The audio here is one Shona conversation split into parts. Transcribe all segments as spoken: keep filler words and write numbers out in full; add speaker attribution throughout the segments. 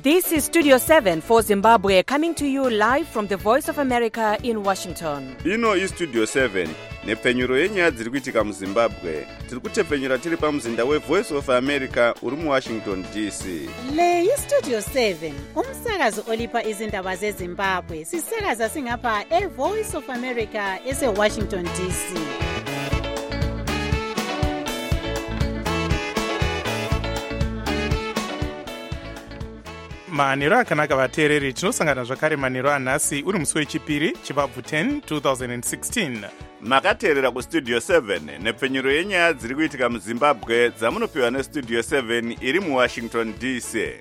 Speaker 1: This is Studio seven for Zimbabwe, coming to you live from the Voice of America in Washington.
Speaker 2: Ino is Studio seven, nepfenyuro yenyaya dziri kuitika muZimbabwe. Tiri kutepfenyura tiri pamuzinda weVoice of America uri muWashington D C.
Speaker 3: Le iStudio seven, umsakazo olipa izindaba zeZimbabwe. Sisakaza singapha eVoice of America eseWashington D C.
Speaker 4: manheru akanaka vateereri, tinosangana zvakare manheru anhasi uri musi wechipiri chibabvu ten twenty sixteen.
Speaker 2: Makateerera kuStudio seven nepfenyuro yenyaya dziri kuitika muZimbabwe dzamunopiwa neStudio seven iri muWashington D C.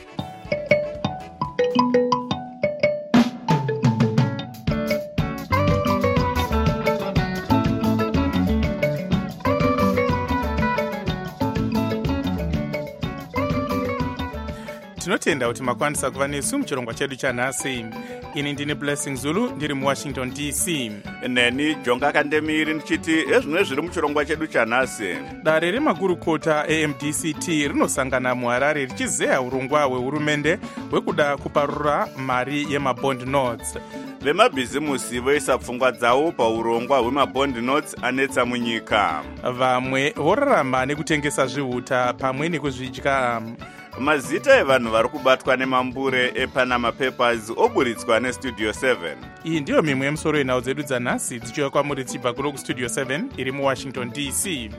Speaker 4: tinotenda kuti makwanisa kuva nesu muchirongwa chedu chanhasi. Ini ndine Blessing Zulu ndiri muWashington D C.
Speaker 2: Neni Jonga Kandemiri ndichiti ezvimwe zviri muchirongwa chedu chanhasi.
Speaker 4: Dare remagurukota A M D C T rinosangana muHarare richizeya urongwa hwehurumende hwekuda kuparura mari yemabond notes.
Speaker 2: Vemabhizimusi voisa pfungwa dzavo paurongwa hwemabond notes anetsa munyika.
Speaker 4: Vamwe vorarama nekutengesa zvihuta pamwe nekuzvidya.
Speaker 2: Mazita evanhu vari kubatwa nemambure ePanama Papers oburitswa neStudio seven.
Speaker 4: Iyi ndiyo mimwe yemusoro yenhau dzedu dzanhasi dzichiuya kwamuri tichibva kuno kuStudio seven iri muWashington D C.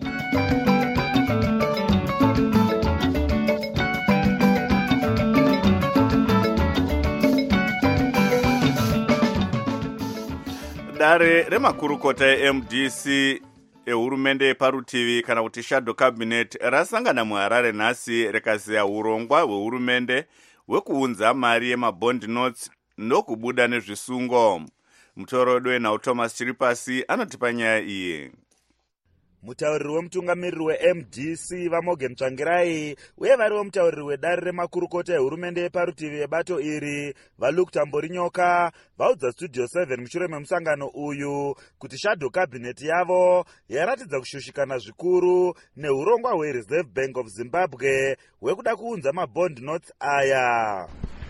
Speaker 2: Dare remakurukota eM D C ehurumende yeparutivi kana kuti shadow cabinet rasangana muHarare nhasi rikazeya urongwa hwehurumende hwekuunza mari yemabond notes ndokubuda nezvisungo. Mutorodo wenhau Thomas Chiripasi anotipa nyaya iyi.
Speaker 5: Mutauriri wemutungamiriri weM D C vaMorgan Tsvangirai uye variwo mutauriri wedare remakurukota ehurumende yeparutivi yebato iri vaLuke Tamborinyoka vaudza Studio seven mushure memusangano uyu kuti shadow cabinet yavo yaratidza kushushikana zvikuru neurongwa hweReserve Bank of Zimbabwe hwekuda kuunza mabond notes aya.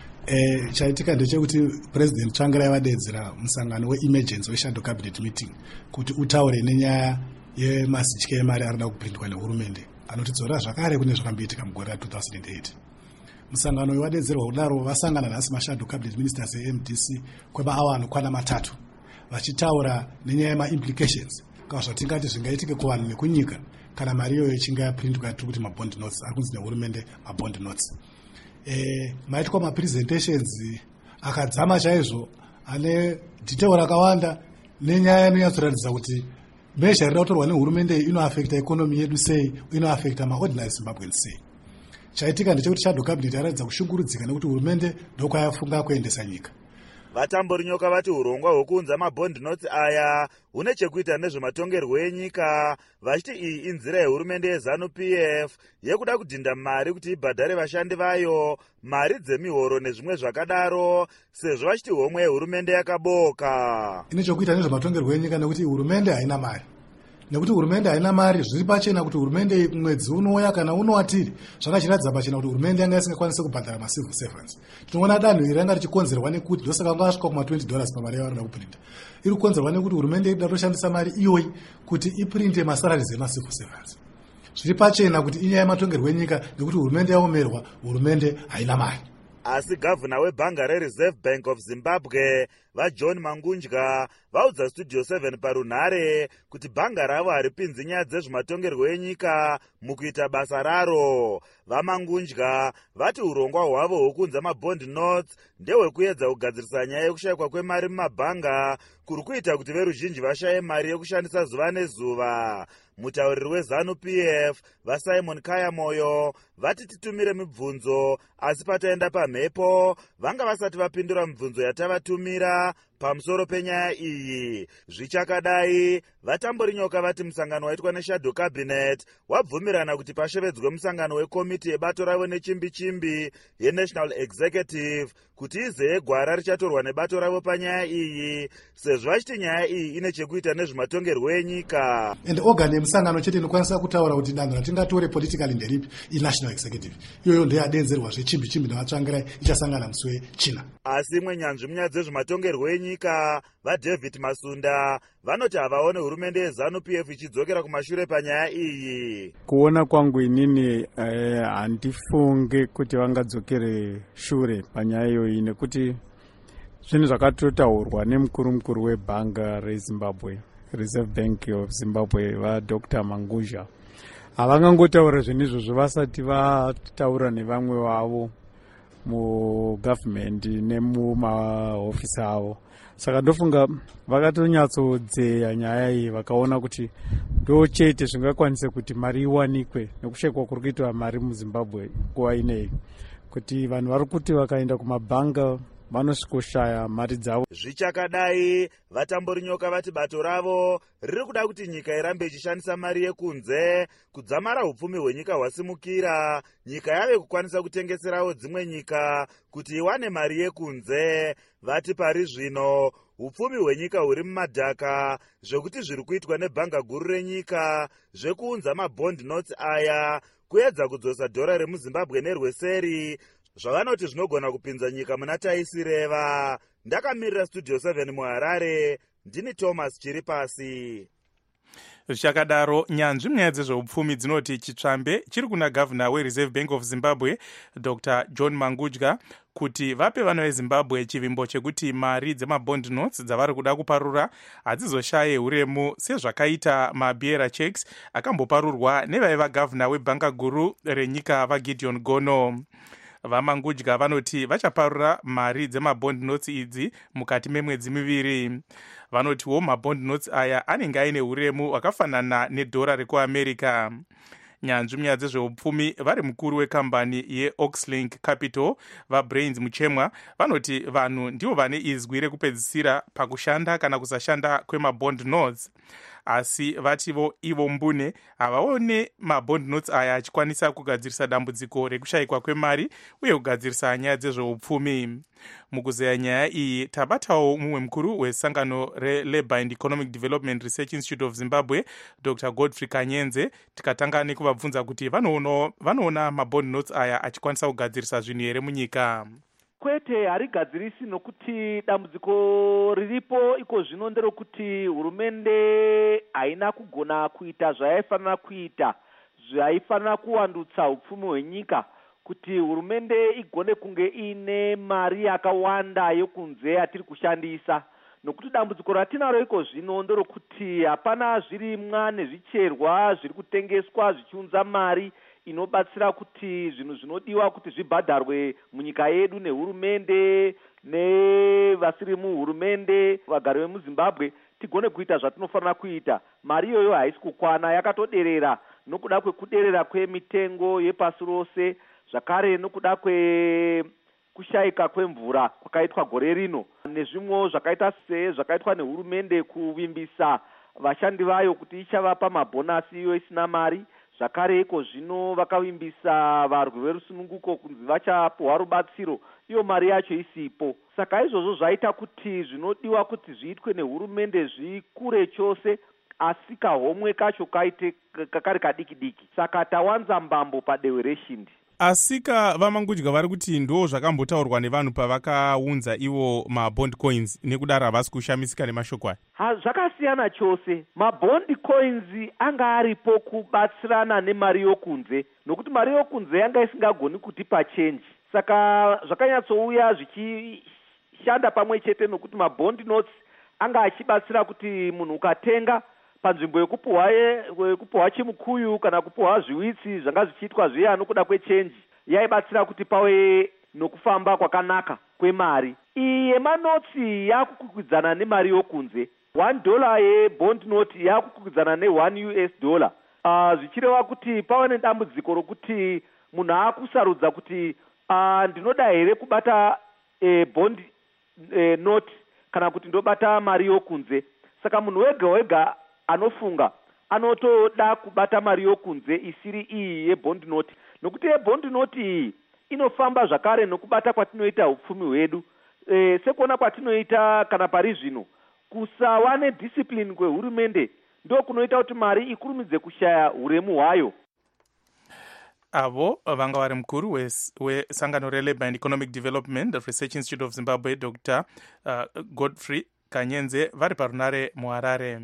Speaker 6: Eh, chaitika ndechekuti President Tsvangirai vadedzera musangano weemergency weshadow cabinet meeting kuti utaure nenyaya yemasitya emari arida kuprintwa nehurumende anotidzora zvakare kune zvakamboitika mugore ra two thousand eight. Musangano uyu wadedzerwa kudaro vasangana nhasi mashadow cabinet ministers eM D C kwemaawa anokwana matatu vachitaura nenyaya yemaimplications kana zvatingati zvingaitike kuvanhu nekunyika kana mari iyoyo ichinge yaprintwa yatiri kuti mabond notes ari kunzi nehurumende mabond notes. Eh, maitwa mapresentations akadzama chaizvo ane detail rakawanda nenyaya inonyatsoratidza kuti mesha riri kutorwa nehurumende inoafekta ekonomi yedu sei, inoafekta maordinary Zimbabweans sei. Chaitika ndechekuti shadow cabinet yaratidza kushungurudzika nekuti hurumende ndokwayafunga kuendesa nyika.
Speaker 5: Vatamborinyoka vati urongwa hwekuunza mabond notes aya hune chekuita nezvematongerwo enyika, vachiti iyi inzira yehurumende yeZANU-P F yekuda kudhinda mari kuti ibhadhare vashandi vayo, mari dzemihoro nezvimwe zvakadaro, sezvo vachiti homwe yehurumende yakaboka.
Speaker 6: Ine chekuita nezvematongerwo enyika nekuti hurumende haina mari. Nekuti hurumende haina mari zviri pachena kuti hurumende mwedzi unouya kana unowatiri zvakachiratidza pachena kuti hurumende yanga isingakwanisi kubhadhara macivil servants. Tinoona danho iri ranga richikonzerwa nekuti ndosaka vanga vasvika kuma twenty dollars pamari yavarida kuprinta. Iri kukonzerwa nekuti hurumende iri kutoshandisa mari iyoyi kuti iprinte masalaries emacivil servants. Zviri pachena kuti inyaya yematongerwo enyika nekuti hurumende yaomerwa, hurumende haina mari.
Speaker 5: Asi gavana webhanga reReserve Bank of Zimbabwe vaJohn Mangunja vaudza Studio seven parunhare kuti bhanga ravo haripinzi nyaya dzezvematongerwo enyika mukuita basa raro. VaMangunja vati urongwa hwavo hwokunza mabond notes ndehwekuedza kugadzirisa nyaya yekushayikwa kwemari mumabhanga kuri kuita kuti veruzhinji vashaye mari yekushandisa zuva nezuva. Mutauriri weZANU-P F vaSimon Kayamoyo vati titumire mibvunzo asi pataenda pamhepo vanga vasati vapindura mibvunzo yatavatumira pamusoro penyaya iyi. Zvichakadai, vatambori nyoka vati musangano waitwa neshadow cabinet wabvumirana kuti pashevedzwe musangano wekomiti yebato ravo nechimbi-chimbi yenational executive kuti izeye gwara richatorwa nebato ravo panyaya iyi, sezvo vachiti nyaya iyi ine chekuita nezvematongerwo enyika.
Speaker 6: And organ yemusangano chete inokwanisa kutaura kuti danho ratingatore politically nderipi inational executive. Iyoyo ndeyadenzerwa zvechimbi-chimbi navatsvangirai ichasangana musi wechina.
Speaker 5: Asi imwe nyanzvi munyaya dzezvematongerwo enyika vaDavid Masunda vanoti havaone hurumende yeZANU-P F ichidzokera kumashure panyaya iyi.
Speaker 7: Kuona kwangu inini handifunge eh, kuti vangadzokere shure panyaya iyoyi nekuti zvinhu zvakatotaurwa nemukuru mukuru webhanga reZimbabwe, Reserve Bank of Zimbabwe, vaDr Mangudya. Havangangotaura zvinhu izvozvo vasati vataura nevamwe vavo mugovernment nemumahofisi avo. Saka ndofunga vakatonyatsodzea nyaya iyi vakaona kuti ndo chete zvingakwanise kuti mari iwanikwe nekushayikwa kuri kuitwa mari muZimbabwe nguva ineyi, kuti vanhu vari kuti vakaenda kumabhanga vanosvikoshaya mari dzavo.
Speaker 5: Zvichakadai, vatambori nyoka vati bato ravo riri kuda kuti nyika irambe ichishandisa mari yekunze kudzamara upfumi hwenyika hwasimukira, nyika yave kukwanisa kutengeserawo dzimwe nyika kuti iwane mari yekunze. Vati pari zvino upfumi hwenyika huri mumadhaka, zvekuti zviri kuitwa nebhanga guru renyika zvekuunza mabond notes aya kuedza kudzosa dhora remuZimbabwe nerweseri, zvavanoti zvinogona kupinza nyika muna taisireva. Ndakamirira studio seven muHarare, ndini Thomas Chiripasi.
Speaker 4: Zvichakadaro, nyanzvi munyaya dzezveupfumi dzinoti chitsvambe chiri kuna gavhuna weReserve Bank of Zimbabwe Doctor John Mangudya kuti vape vana veZimbabwe chivimbo chekuti mari dzemabond notes dzavari kuda kuparura hadzizoshaye uremu sezvakaita mabearer checks akamboparurwa nevaiva gavhuna webhanga guru renyika vaGideon Gono. VaMangudya vanoti vachaparura mari dzemabond notes idzi mukati memwedzi miviri. Vanotiwo mabond notes aya anenge aine uremu hwakafanana nedhora rekuAmerica. Nyanzvi munyaya dzezveupfumi vari mukuru wekambani yeOxlink Capital vaBrains Muchemwa vanoti vanhu ndivo vane izwi rekupedzisira pakushanda kana kusashanda kwemabond notes. Asi vativo ivo mbune havaone mabond notes aya achikwanisa kugadzirisa dambudziko rekushayikwa kwemari uye kugadzirisa nyaya dzezveupfumi. Mukuzeya nyaya iyi tabatawo mumwe mukuru wesangano reLabour and Economic Development Research Institute of Zimbabwe Doctor Godfrey Kanyenze, tikatanga nekuvabvunza kuti vanoona mabond notes aya achikwanisa kugadzirisa zvinhu here munyika.
Speaker 8: Kwete harigadzirisi nokuti dambudziko riripo iko zvino nderokuti hurumende haina kugona kuita zvayaifanira kuita, zvaifanira kuwandutsa upfumi hwenyika kuti hurumende igone kunge ine mari yakawanda yokunze yatiri kushandisa. Nokuti dambudziko ratinaro iko zvino nderokuti hapana zvirimwa nezvicherwa zviri kutengeswa zvichiunza mari inobatsira kuti zvinhu zvinodiwa kuti zvibhadharwe munyika yedu nehurumende nevasiri muhurumende vagari vemuZimbabwe tigone kuita zvatinofanira kuita. Mari iyoyo haisi kukwana, yakatoderera nokuda kwekuderera kwemitengo yepasi rose, zvakare nokuda kwekushayika kwemvura kwakaitwa gore rino, nezvimwe zvakaita se zvakaitwa nehurumende kuvimbisa vashandi vayo kuti ichavapa mabhonasi iyo isina mari. Zvakare iko zvino vakavimbisa varwi verusununguko kunzi vachapuhwa rubatsiro, iyo mari yacho isipo. Saka izvozvo zvaita kuti zvinodiwa kuti zviitwe nehurumende zvikure chose, asi kahomwe kacho kaite kakari kadiki diki. Saka tawanza mbambo padehwe reshindi.
Speaker 4: Asika vaMangudya vari kuti ndo zvakambotaurwa nevanhu pavakaunza ivo mabond coins nekudaro havasi kushamisika nemashoko aya.
Speaker 8: Ha, zvakasiyana chose. Mabond coins anga aripo kubatsirana nemari yokunze, nokuti mari yokunze yanga isingagoni kutipa change. Saka zvakanyatsouya zvichishanda pamwe chete nokuti mabond notes anga achibatsira kuti munhu ukatenga panzvimbo yekupuhwa yekupuhwa chimukuyu kana kupuhwa zviwitsi zvanga zvichiitwa zviya nokuda kwechenji, yaibatsira kuti pave nokufamba kwakanaka kwemari. Iyi yemanotsi yakukwikwidzana nemari yokunze. one dollar yebond note yakukwikwidzana ne one U S dollar. Uh, zvichireva kuti pave nedambudziko rokuti munhu akusarudza kuti uh, ndinoda here kubata eh, bond eh, note kana kuti ndobata mari yokunze. Saka munhu wega wega anofunga anotoda kubata mari yokunze isiri iyi yebond note, nokuti yebond note iyi inofamba zvakare nokubata kwatinoita upfumi hwedu. E, sekuona kwatinoita kana pari zvino kusawa nediscipline kwehurumende ndo kunoita kuti mari ikurumidze kushaya huremu hwayo.
Speaker 4: Avo vanga vari mukuru wesangano reLabour and Economic Development Research Institute of Zimbabwe Doctor uh, Godfrey Kanyenze vari parunare muHarare.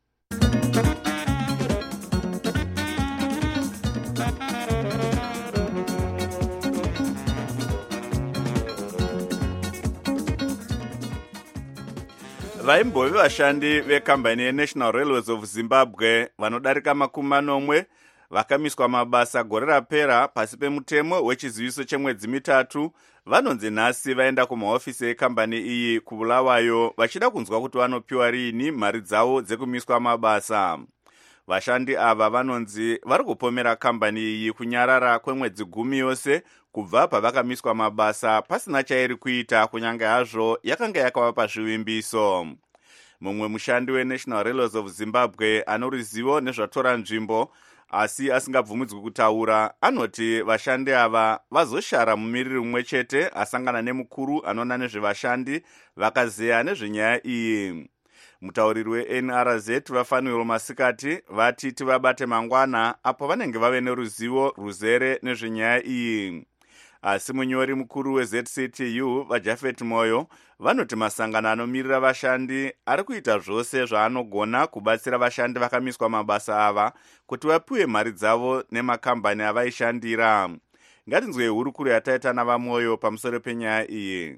Speaker 2: vaimbove vashandi vekambani yeNational Railways of Zimbabwe vanodarika makumi manomwe vakamiswa mabasa gore rapera pasi pemutemo wechiziviso chemwedzi mitatu vanonzi nhasi vaenda kumahofisi ekambani iyi kuBulawayo vachida kunzwa kuti vanopiwa riini mari dzavo dzekumiswa mabasa. Vashandi ava vanonzi vari kupomera kambani iyi kunyarara kwemwedzi gumi yose kubva pavakamiswa mabasa pasina chairi kuita kunyange hazvo yakanga yakavapa zvivimbiso. Mumwe mushandi weNational Railways of Zimbabwe ano ruzivo nezvatora nzvimbo asi asingabvumidzwi kutaura anoti vashandi ava vazoshara mumiriri mumwe chete asangana nemukuru anoona nezvevashandi vakazeya nezvenyaya iyi. Mutauriri weN R Z vafanirwa masikati vati tivabate mangwana apo vanenge vave neruzivo ruzere nezvenyaya iyi. Asi munyori mukuru weZ C T U vaJafet Moyo vanoti masangano anomirira vashandi ari kuita zvose zvaanogona kubatsira vashandi vakamiswa mabasa ava kuti vapiwe mari dzavo nemakambani avaishandira. Ngatinzwe hurukuru yataita navaMoyo pamusoro penyaya iyi.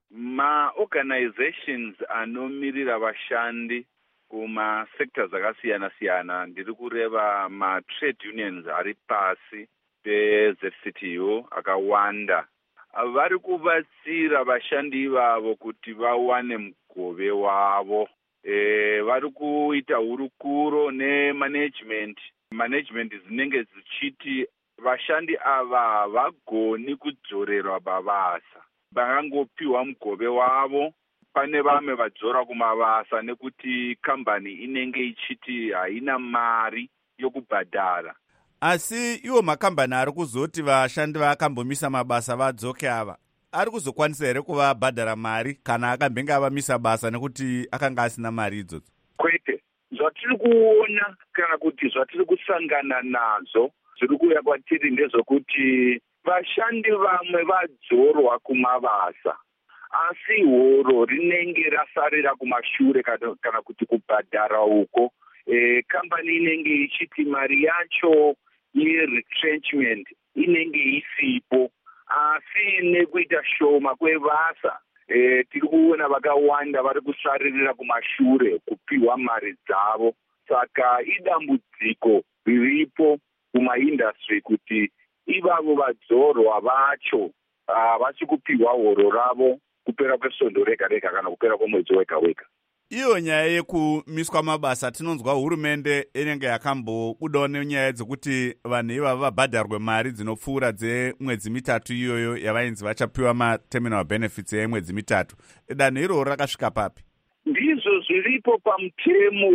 Speaker 9: Ma-organizations anomirira vashandi kuma-sectors akasiyana-siyana, ndiri kureva ma-trade unions ari pasi peZ C T U akawanda, vari kubatsira vashandi ivavo kuti vawane mugove wavo. E, vari kuita hurukuro nemanagement. Management dzinenge dzichiti vashandi ava vagoni kudzorerwa pabasa, vangangopiwa mugove wavo. Pane vamwe vadzora kumabasa nekuti kambani inenge ichiti haina mari yokubhadhara.
Speaker 2: Asi iwo makambani ari kuzoti vashandi vakambomisa mabasa vadzoke ava ari kuzokwanisa here kuvabhadhara mari kana akambenge avamisa basa nekuti akanga asina mari idzodzo?
Speaker 9: Kwete, zvatiri kuona kana kuti zvatiri kusangana nazo zviri kuuya kwatiri ndezvokuti vashandi vamwe vadzorwa kumabasa asi horo rinenge rasarira kumashure kana, kana kuti kubhadhara uko. E, kambani inenge ichiti mari yacho ye-retrenchment inenge isipo, asi nekuita shoma kwebasa e, tiri kuona vakawanda vari kusaririra kumashure kupiwa mari dzavo. Saka idambudziko riripo kumaindustry kuti ivavo vadzorwa vacho vachi kupiwa horo ravo kupera kwesondo rega rega kana kupera kwemwedzi wega wega.
Speaker 2: Iyo nyaya yekumiswa mabasa tinonzwa hurumende inenge yakambobudawo nenyaya dzekuti vanhu ivava vabhadharwe mari dzinopfuura dzemwedzi mitatu iyoyo yavainzi vachapiwa materminal benefits yemwedzi mitatu. Danho iroro rakasvika papi?
Speaker 9: Ndizvo zviripo pamutemo,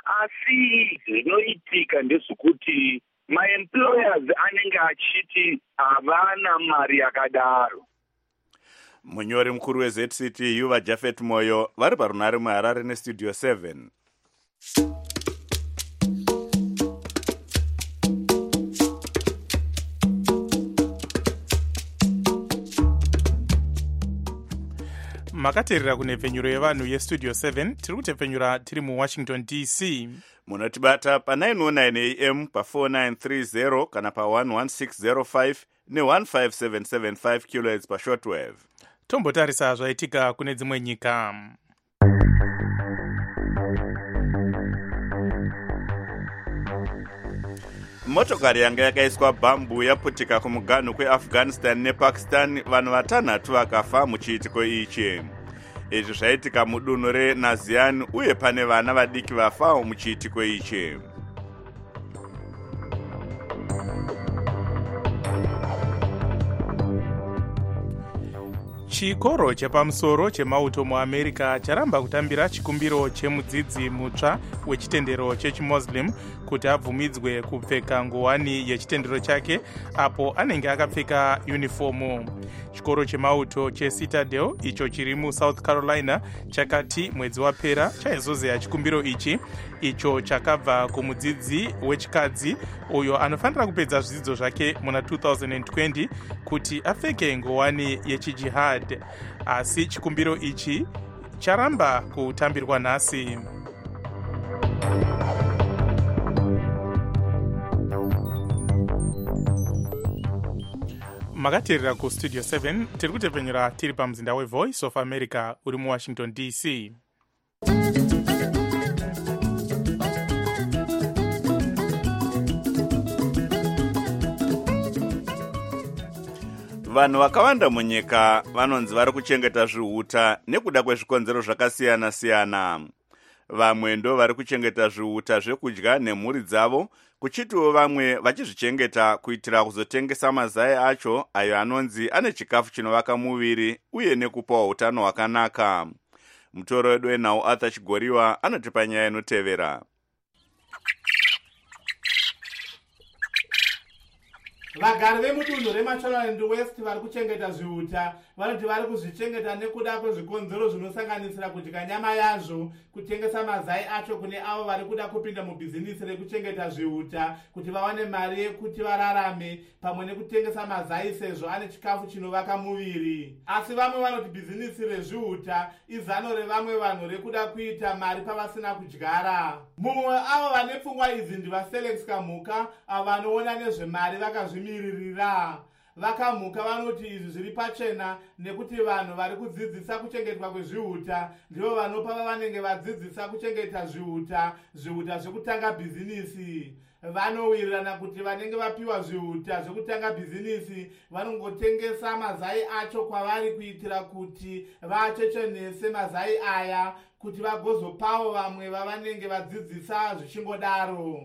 Speaker 9: asi zvinoitika ndezvokuti maemployers anenge achiti havana mari yakadaro.
Speaker 2: Munyori mukuru weZ C T U vaJafet Moyo vari parunare muHarare nestudio seven.
Speaker 4: makateerera kunhepfenyuro yevanhu yestudio seven. Tiri kutepfenyura tiri muWashington D C.
Speaker 2: Munotibata pa nine oh nine A M pa four nine three zero kana pa one one six zero five ne one five seven seven five kilohertz pa shortwave.
Speaker 4: Tombotarisa zvaitika kune dzimwe nyika.
Speaker 2: Motokari yanga yakaiswa bhambu yaputika kumuganhu kweAfghanistan nePakistan, vanhu vatanhatu vakafa muchiitiko ichi. Izvi zvaitika mudunhu reNazian uye pane vana vadiki vafa muchiitiko ichi.
Speaker 4: chikoro chepamusoro chemauto muamerica charamba kutambira chikumbiro chemudzidzi mutsva wechitendero chechimuslim kuti abvumidzwe kupfeka nguwani yechitendero chake apo anenge akapfeka yunifomu. Chikoro chemauto checitadel icho chiri muSouth Carolina chakati mwedzi wapera chaizozeya chikumbiro ichi icho chakabva kumudzidzi wechikadzi uyo anofanira kupedza zvidzidzo zvake muna two thousand twenty kuti apfeke nguwani yechijihad, asi chikumbiro ichi charamba kutambirwa nhasi. Makateerera ku Studio seven tiri kutepenyera tiri pamuzinda weVoice of America uri muWashington D C.
Speaker 2: Vanhu vakawanda munyika vanonzi vari kuchengeta zvihuta nekuda kwezvikonzero zvakasiyana siyana. Vamwe ndo vari kuchengeta zvihuta zvekudya nemhuri dzavo, kuchitiwo vamwe vachizvichengeta kuitira kuzotengesa mazai acho ayo anonzi ane chikafu chinovaka muviri uye nekupawo hutano hwakanaka. Mutoro wedu wenhau Arthur Chigoriwa anotipa nyaya inotevera.
Speaker 10: Vagari vemudunhu reMashonaland West vari kuchengeta zvihuta vanoti vari kuzvichengeta nekuda kwezvikonzero zvinosanganisira kudya nyama yazvo, kutengesa mazai acho kune avo vari kuda kupinda mubhizinisi rekuchengeta zvihuta kuti vawane mari yekuti vararame, pamwe nekutengesa mazai sezvo ane chikafu chinovaka muviri. Asi vamwe vanoti bhizinisi rezvihuta izano revamwe vanhu rekuda kuita mari pavasina kudyara. Mumwe avo vane pfungwa idzi ndivaFelix Kamuka, avo vanoona nezvemari vakazvimiririra. Vakamuka vanoti izvi zviri pachena nekuti vanhu vari kudzidzisa kuchengetwa kwezvihuta ndivo vanopa vavanenge vadzidzisa kuchengeta zvihuta, zvihuta zvekutanga bhizinisi. Vanowirirana kuti vanenge vapiwa zvihuta zvekutanga bhizinisi vanongotengesa mazai acho kwavari kuitira kuti vachechenese mazai aya kuti vagozopawo vamwe vavanenge vadzidzisa zvichingodaro.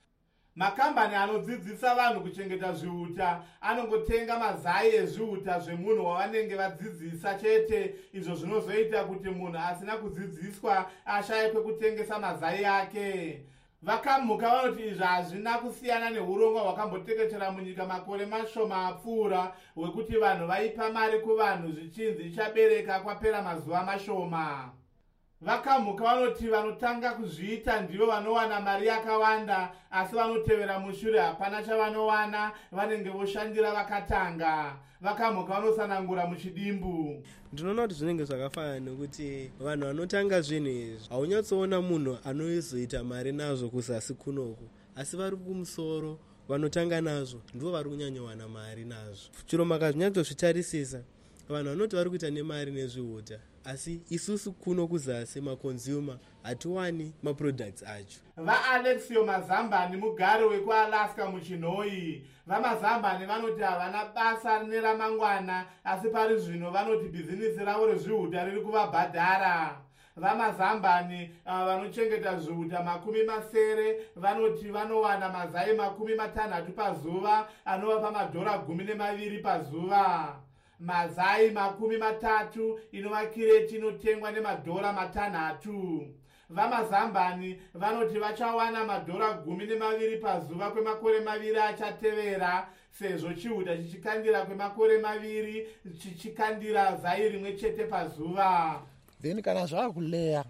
Speaker 10: Makambani anodzidzisa vanhu kuchengeta zvihuta anongotenga mazai ezvihuta zvemunhu wavanenge vadzidzisa chete, izvo zvinozoita kuti munhu asina kudzidziswa ashaye kwekutengesa mazai ake. Vakamuka vanoti izvi hazvina kusiyana neurongwa hwakambotekeshera munyika makore mashoma apfuura hwekuti vanhu vaipa mari kuvanhu zvichinzi ichabereka kwapera mazuva mashoma. Vakamuka vanoti vanotanga kuzviita ndivo vanowana mari yakawanda, asi vanotevera mushure hapana chavanowana, vanenge voshandira vakatanga. Vakamuka vanosanangura muchidimbu.
Speaker 11: Ndinoona kuti zvinenge zvakafanana nekuti vanhu vanotanga zvinhu izvi haunyatsoona munhu anozoita mari nazvo kuzasi kunoku, asi vari kumusoro vanotanga nazvo ndivo vari kunyanyowana mari nazvo. Chiro makazvinyatsozvitarisisa vanhu vanoti vari kuita nemari nezvihuta, asi isusu kuno kuzasi makonsumer hatiwani maproducts acho.
Speaker 10: VaAlexio Mazambani mugari wekuAlaska muchinhoi. VaMazambani vanoti havana basa neramangwana, asi pari zvino vanoti bhizinisi ravo rezvihuta riri kuvabhadhara. VaMazambani vanochengeta zvihuta makumi masere vanoti vanowana mazai makumi matanhatu pazuva anovapa madhora gumi nemaviri pazuva. Mazai makumi matatu inova kireti inotengwa nemadhora matanhatu. VaMazambani vanoti vachawana madhora gumi nemaviri pazuva kwemakore maviri achatevera, sezvo chihuta chichikandira kwemakore maviri chichikandira zai rimwe chete pazuva.
Speaker 12: Then kana zvaakuleya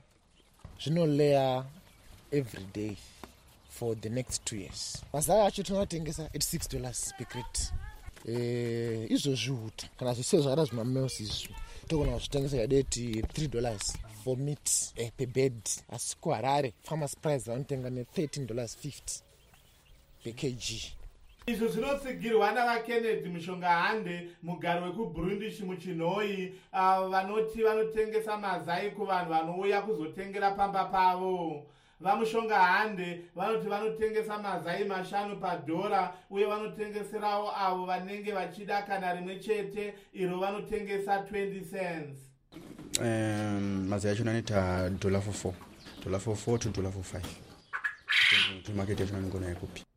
Speaker 12: zvinoleya every day for the next two years. Mazai acho tinotengesa at six dollars per crate. Eh, izvo zvihuta kana zvisezvo zvakada zvimamels izvi togona kuzvitengesa yadeti three dollars for meat eh, per bed, asi kuHarare farmers price vanotenga ne thirteen dollars fifty per kg.
Speaker 10: Izvo zvinotsigirwa navaKennedy Mushongahande, mugari wekuBurundishi muchinhoi, avo vanoti vanotengesa mazai kuvanhu vanouya kuzotengera pamba pavo. VaMushongahande vanoti vanotengesa mazai mashanu padhora uye vanotengeserawo avo vanenge vachida kana rimwe chete, iro vanotengesa twenty cents.
Speaker 13: Um, mazai acho anoita dollar for four, dollar for four to dollar for five. Market yacho anongona yekupi.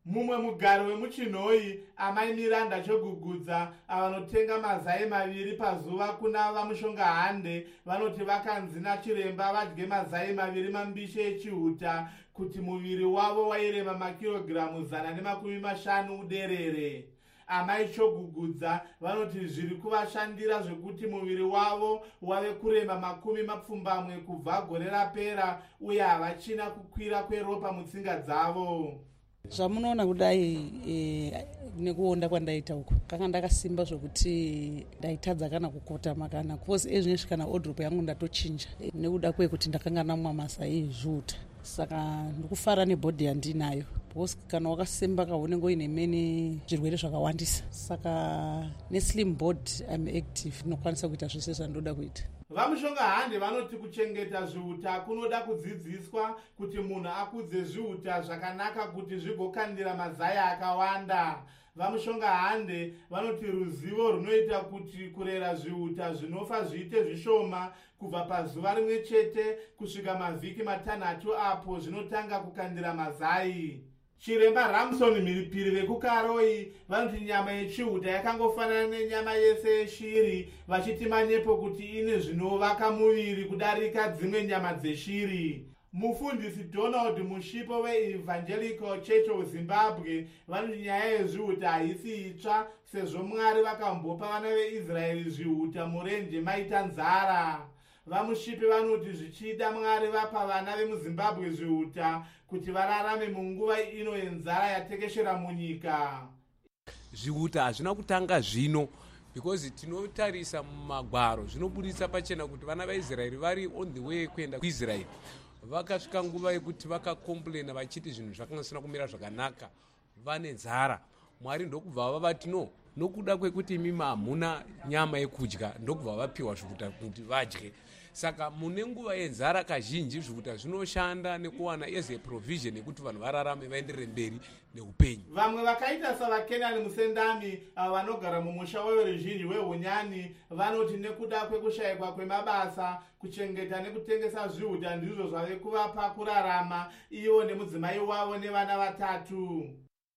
Speaker 10: mumwe mugari wemuchinhoi amai miranda chogugudza avanotenga mazai maviri pazuva kuna vamushonga hande vanoti vakanzi nachiremba vadye mazai maviri mambishe echihuta kuti muviri wavo wairema makirogiramu zana nemakumi mashanu uderere. Amai chogugudza vanoti zviri kuvashandira zvekuti muviri wavo wave kurema makumi mapfumbamwe kubva gore rapera uye havachina kukwira kweropa mutsinga dzavo.
Speaker 14: Zvamunoona kudai e, nekuonda kwandaita uko kanga ndakasimba zvokuti ndaitadza kana kukotama kana kuposi ezvinezvi kana odropo yangu ndatochinja e, nekuda kwekuti ndakanga namwa mazai ezviuta saka ndikufara nebhodhi yandinayo because kana wakasimba kaunenge uine mene zvirwere zvakawandisa saka neslim board I'm active nokwanisa kuita zvese zvandoda kuita.
Speaker 10: Vamushonga hande vanoti kuchengeta zvihuta kunoda kudzidziswa kuti munhu akudze zvihuta zvakanaka kuti zvigokandira mazai akawanda. Vamushonga hande vanoti ruzivo runoita kuti kurera zvihuta zvinofa zviite zvishoma kubva pazuva rimwe chete kusvika mavhiki matanhatu apo zvinotanga kukandira mazai. Chiremba Ramson Mhiripiri vekukaroi vanoti nyama yechihuta yakangofanana nenyama yese yeshiri vachiti manyepo kuti ine zvinovaka muviri kudarika dzimwe nyama dzeshiri. Mufundisi Donald Mushipo weEvangelical Church of Zimbabwe vanoti nyaya yezvihuta haisi itsva sezvo Mwari vakambopa vana veIsraeri zvihuta murenje maita nzara. Vamushipi vanoti zvichida Mwari vapa vana vemuZimbabwe zvihuta kuti vararame munguva ino yenzara yatekeshera munyika.
Speaker 15: Zvihuta hazvina kutanga zvino because tinotarisa mumagwaro zvinobudisa pachena kuti vana vaIsraeri vari on the way kuenda kuIsraeri vakasvika nguva yekuti vakakomplaina vachiti zvinhu zvakangasina kumira zvakanaka vane nzara. Mwari ndokubva vavati no nokuda kwekuti imi hamuna nyama yekudya ndokubva vapiwa zvihuta kuti vadye. Saka mune nguva yenzara kazhinji zvihuta zvinoshanda nekuwana as a provision yekuti vanhu vararame vaenderere mberi neupenyu.
Speaker 10: Vamwe vakaita savaKenani Musendami vanogara mumusha weveruzhinji wehunyani vanoti nekuda kwekushayikwa kwemabasa kuchengeta nekutengesa zvihuta ndizvo zvave kuvapa kurarama ivo nemudzimai wavo nevana vatatu.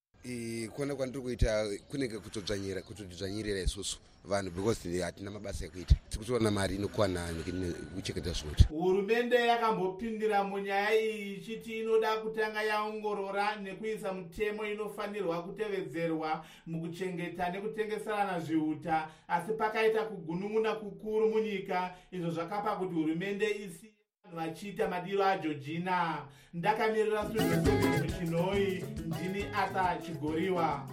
Speaker 16: Kuona kwandiri kuita kunenge kutodzvanyira kutodzvanyirira isusu vanhu because hatina mabasa ekuita tikutoona mari inokwana nekuchengeta zvihuta.
Speaker 10: Hurumende yakambopindira munyaya iyi ichiti inoda kutanga yaongorora nekuisa mutemo inofanirwa kutevedzerwa mukuchengeta nekutengeserana zvihuta asi pakaita kugunun'una kukuru munyika izvo zvakapa kuti hurumende isi vachiita madiro aJorgina. Ndakamirira Studio muchinhoi ndini Arthur Chigoriwa.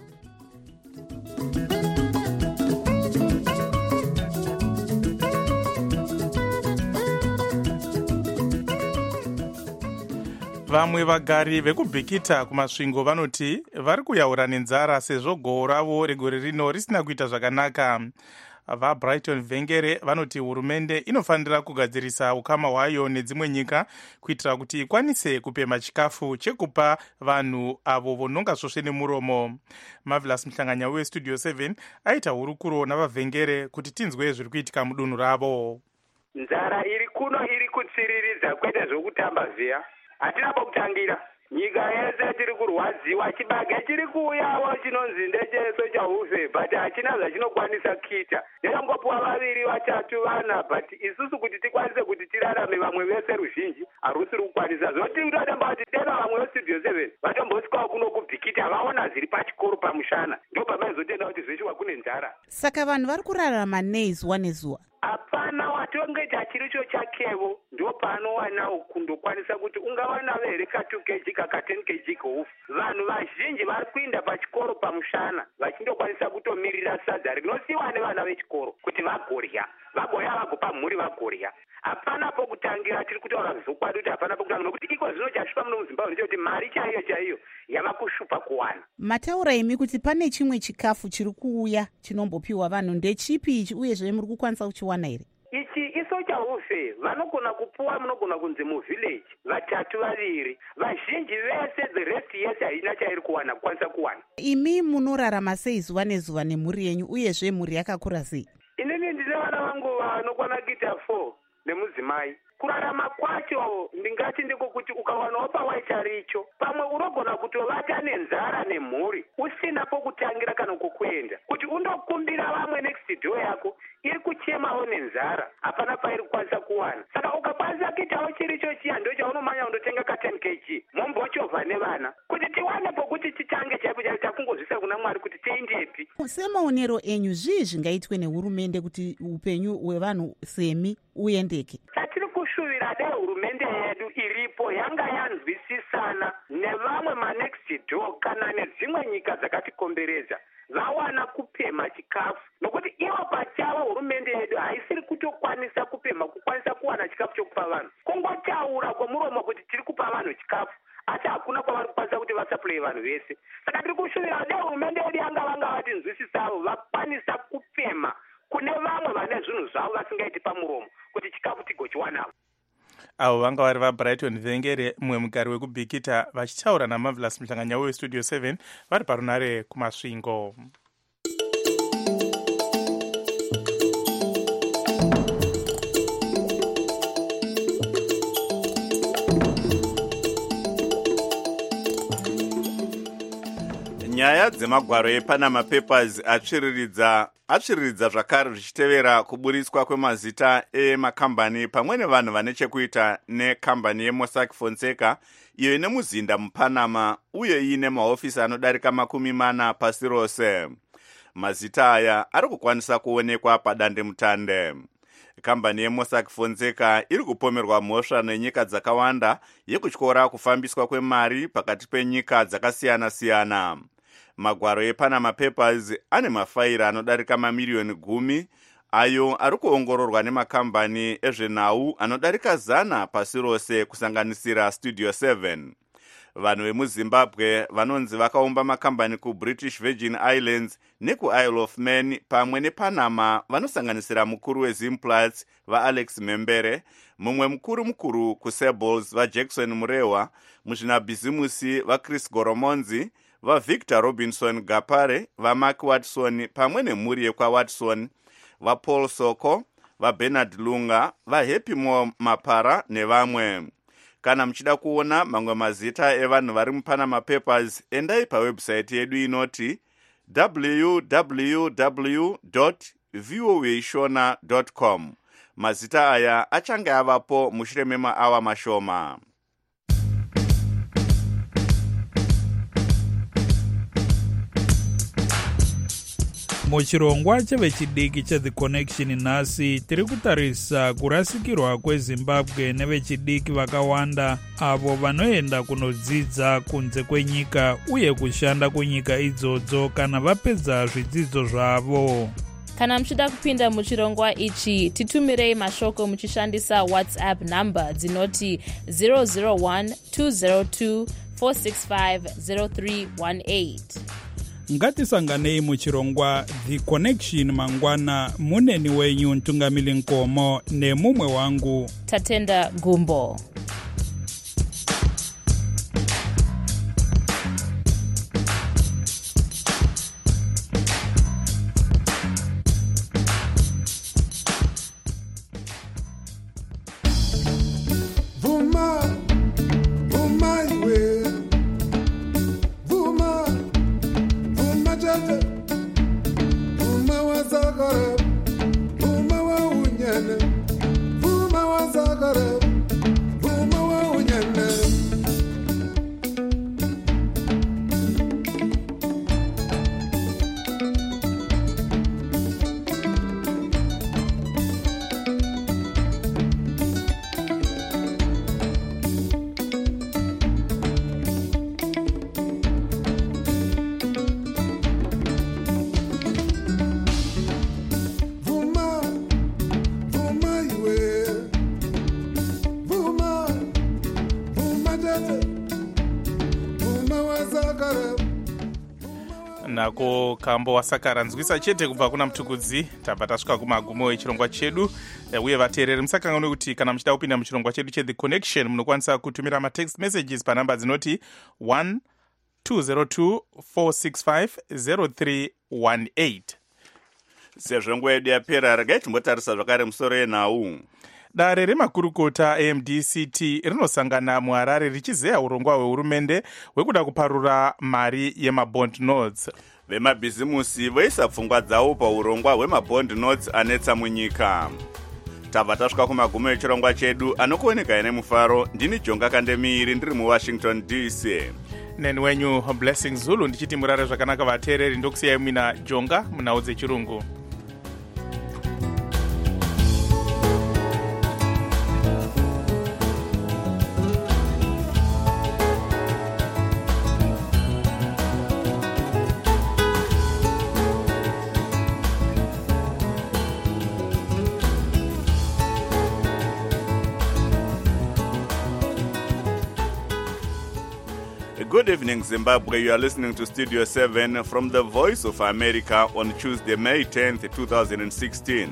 Speaker 4: Vamwe vagari vekubhikita kumasvingo vanoti vari kuyaura nenzara sezvo gohwo ravo regore rino risina kuita zvakanaka. VaBrighton Vhengere vanoti hurumende inofanira kugadzirisa ukama hwayo nedzimwe nyika kuitira kuti ikwanise kupema chikafu chekupa vanhu avo vononga svosve nemuromo. Marvelous Mhlanganya weStudio seven aita hurukuro navaVhengere kuti tinzwe zviri kuitika mudunhu ravo.
Speaker 17: Nzara iri kuno iri kutsiriridza kwete zvokutamba vhiya. Hatina pokutangira. Nyika yese tiri kurwadziwa chibage chiri kuuyawo chinonzi ndecheso chahufe but hachina zvachinokwanisa kuita. Ndakambopuwa vaviri vatatu vana but isusu kuti tikwanise kuti tirarame vamwe vese ruzhinji harusiri kukwanisa. Zvoti ndodamba kuti tena vamwe veStudio seven vatombosvikawo kuno kubhikita vaona zviri pachikoro pamushana ndopamaizotenda kuti zveshuwa kune nzara.
Speaker 3: Saka vanhu vari kurarama nei zuva nezuva?
Speaker 17: Hapana watongeta chiricho chakevo ndo panowanawo kundokwanisa kuti ungawana here ka two kilograms kaka ten kilograms gofu. Vanhu vazhinji vari kuinda pachikoro pamushana vachindokwanisa kutomirira sadza rinosiyiwa nevana vechikoro kuti vagorya vagorya vagopa mhuri vagorya. Hapana pokutangira tiri kutaura zvokwadi kuti hapana pokutangira nokuti iko zvino chashupa muno muZimbabwe ndechekuti mari chaiyo chaiyo yava kushupa kuwana.
Speaker 3: Mataura imi kuti pane chimwe chikafu chiri kuuya chinombopiwa vanhu ndechipi ichi uyezve muri kukwanisa kuchiwana here?
Speaker 17: Ichi iso chahufe vanogona kupuwa munogona kunzi muvillage vatatu vaviri vazhinji vese the rest yese haina chairi kuwana kukwanisa kuwana.
Speaker 3: Imi munorarama sei zuva nezuva nemhuri yenyu uyezve mhuri yakakura sei?
Speaker 17: Inini ndine vana vangu vanokwana kuita four nemudzimai kurarama kwacho ndingati ndiko kuti ukawanawo pawaita richo pamwe unogona kutovata nenzara nemhuri usina pokutangira kana kokuenda kuti undokumbira vamwe next door yako iri kuchemawo nenzara hapana pairi kukwanisa kuwana. Saka ukakwanisa kuitawo chiricho chiya ndo chaunomanya undotenga ka ten kilograms mombochovha nevana kuti tiwane pokuti titange chaipo chaipo takungozvisa kuna Mwari kuti tiendepi.
Speaker 3: Semaonero enyu zvii zvingaitwe nehurumende kuti upenyu hwevanhu semi uendeke?
Speaker 17: Tatiri kushuvira dai hurumende yedu iripo yanga yanzwisisana nevamwe manext door kana nedzimwe nyika dzakatikomberedza vawana kupema chikafu, nokuti ivo pachavo hurumende yedu haisiri kutokwanisa kupema kukwanisa kuwana chikafu chokupa vanhu. Kungotaura kwemuromo kuti tiri kupa vanhu chikafu asi hakuna kwavari kukwanisa kuti vasaplai vanhu vese. Saka tiri kushuvira dai hurumende yedu yanga vanga vati nzwisisavo vakwanisa kupema kune vamwe vane zvinhu zvavo vasingaiti pamuromo kuti chikafu tigochiwanawo.
Speaker 4: avo vanga vari vabrighton vengere mumwe mugari wekubhikita vachitaura namarvelous muhlanganya westudio seven vari parunare kumasvingo.
Speaker 2: Nyaya dzemagwaro ePanama Papers atsviriridza atsviriridza zvakare zvichitevera kuburiswa kwemazita emakambani pamwe nevanhu vane chekuita nekambani yeMossack Fonseca iyo ine muzinda muPanama uye ine mahofisi anodarika makumi mana pasi rose. Mazita aya ari kukwanisa kuonekwa padandemutande. Kambani yeMossack Fonseca iri kupomerwa mhosva nenyika dzakawanda yekutyora kufambiswa kwemari pakati penyika dzakasiyana-siyana. Magwaro ePanama Papers ane mafaira anodarika mamiliyoni gumi ayo ari kuongororwa nemakambani ezvenhau anodarika zana pasi rose kusanganisira Studio seven. Vanhu vemuZimbabwe vanonzi vakaumba makambani kuBritish Virgin Islands nekuIsle of Man pamwe nePanama vanosanganisira mukuru weZimplats vaAlex Membere, mumwe mukuru mukuru kuSables vaJackson Murewa, muzvinabhizimusi vaChris Goromonzi, vaVictor Robinson Gapare, vaMark Watson pamwe nemhuri yekwaWatson, vaPaul Soko, vaBernard Lunga, vaHappy Mo Mapara nevamwe. Kana muchida kuona mamwe mazita evanhu vari muPanama Papers, endai pawebsite yedu inoti w w w dot voa shona dot com. Mazita aya achange avapo mushure memaawa mashoma.
Speaker 18: Muchirongwa chevechidiki cheThe Connection nhasi tiri kutarisa kurasikirwa kweZimbabwe nevechidiki vakawanda avo vanoenda kunodzidza kunze kwenyika uye kushanda kunyika idzodzo kana vapedza zvidzidzo zvavo.
Speaker 19: Kana muchida kupinda muchirongwa ichi titumirei mashoko muchishandisa WhatsApp number dzinoti zero zero one two zero two four six five zero three one eight.
Speaker 18: Ngatisanganei muchirongwa The Connection mangwana. Muneni wenyu Ntungamili Nkomo nemumwe wangu
Speaker 19: Tatenda Gumbo.
Speaker 4: nako kambo wasakara nzwisa chete kubva kuna mutukudzi tabva tasvika kumagumo echirongwa chedu uye vateereri musakanganwe kuti kana muchida kupinda muchirongwa chedu cheThe Connection munokwanisa kutumira matext messages panhamba dzinoti one two zero two four six five zero three one eight.
Speaker 2: Sezvo nguva yedu yapera regai timbotarisa zvakare musoro yenhau.
Speaker 4: Dare remakurukota M D C T rinosangana muHarare richizeya urongwa hwehurumende hwekuda kuparura mari yemabond notes.
Speaker 2: Vemabhizimusi voisa pfungwa dzavo paurongwa hwemabond notes anetsa munyika. Tabva tasvika kumagumo echirongwa chedu anokuoneka ine mufaro. Ndini Jonga Kandemiiri ndiri muWashington D C.
Speaker 4: Neni wenyu Blessing Zulu ndichiti murare zvakanaka vateereri. Ndokusiyai mina Jonga munhau dzechirungu.
Speaker 2: Good evening, Zimbabwe. You are listening to Studio seven from the Voice of America on Tuesday, May tenth, twenty sixteen.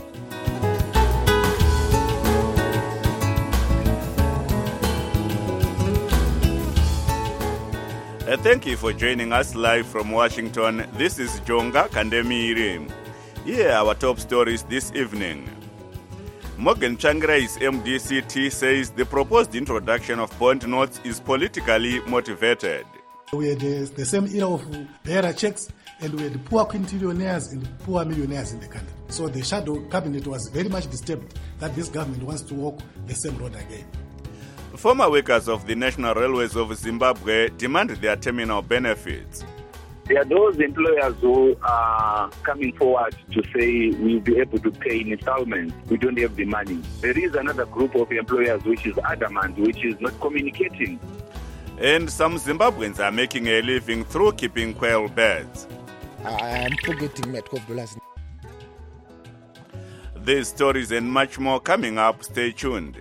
Speaker 2: Uh, thank you for joining us live from Washington. This is Jonga Kandemiiri. Here are our top stories this evening. Morgan Tsvangirai's M D C T says the proposed introduction of bond notes is politically motivated.
Speaker 6: We had uh, the same era of bearer checks, and we had poor quintillion and poor millionaires in the country. So the shadow cabinet was very much disturbed that this government wants to walk the same road again.
Speaker 2: Former workers of the National Railways of Zimbabwe demand their terminal benefits.
Speaker 9: There are those employers who are coming forward to say we'll be able to pay in installments. We don't have the money. There is another group of employers which is adamant, which is not communicating.
Speaker 2: And some Zimbabweans are making a living through keeping quail birds.
Speaker 12: I am forgetting my twelve dollars.
Speaker 2: These stories and much more coming up. Stay tuned.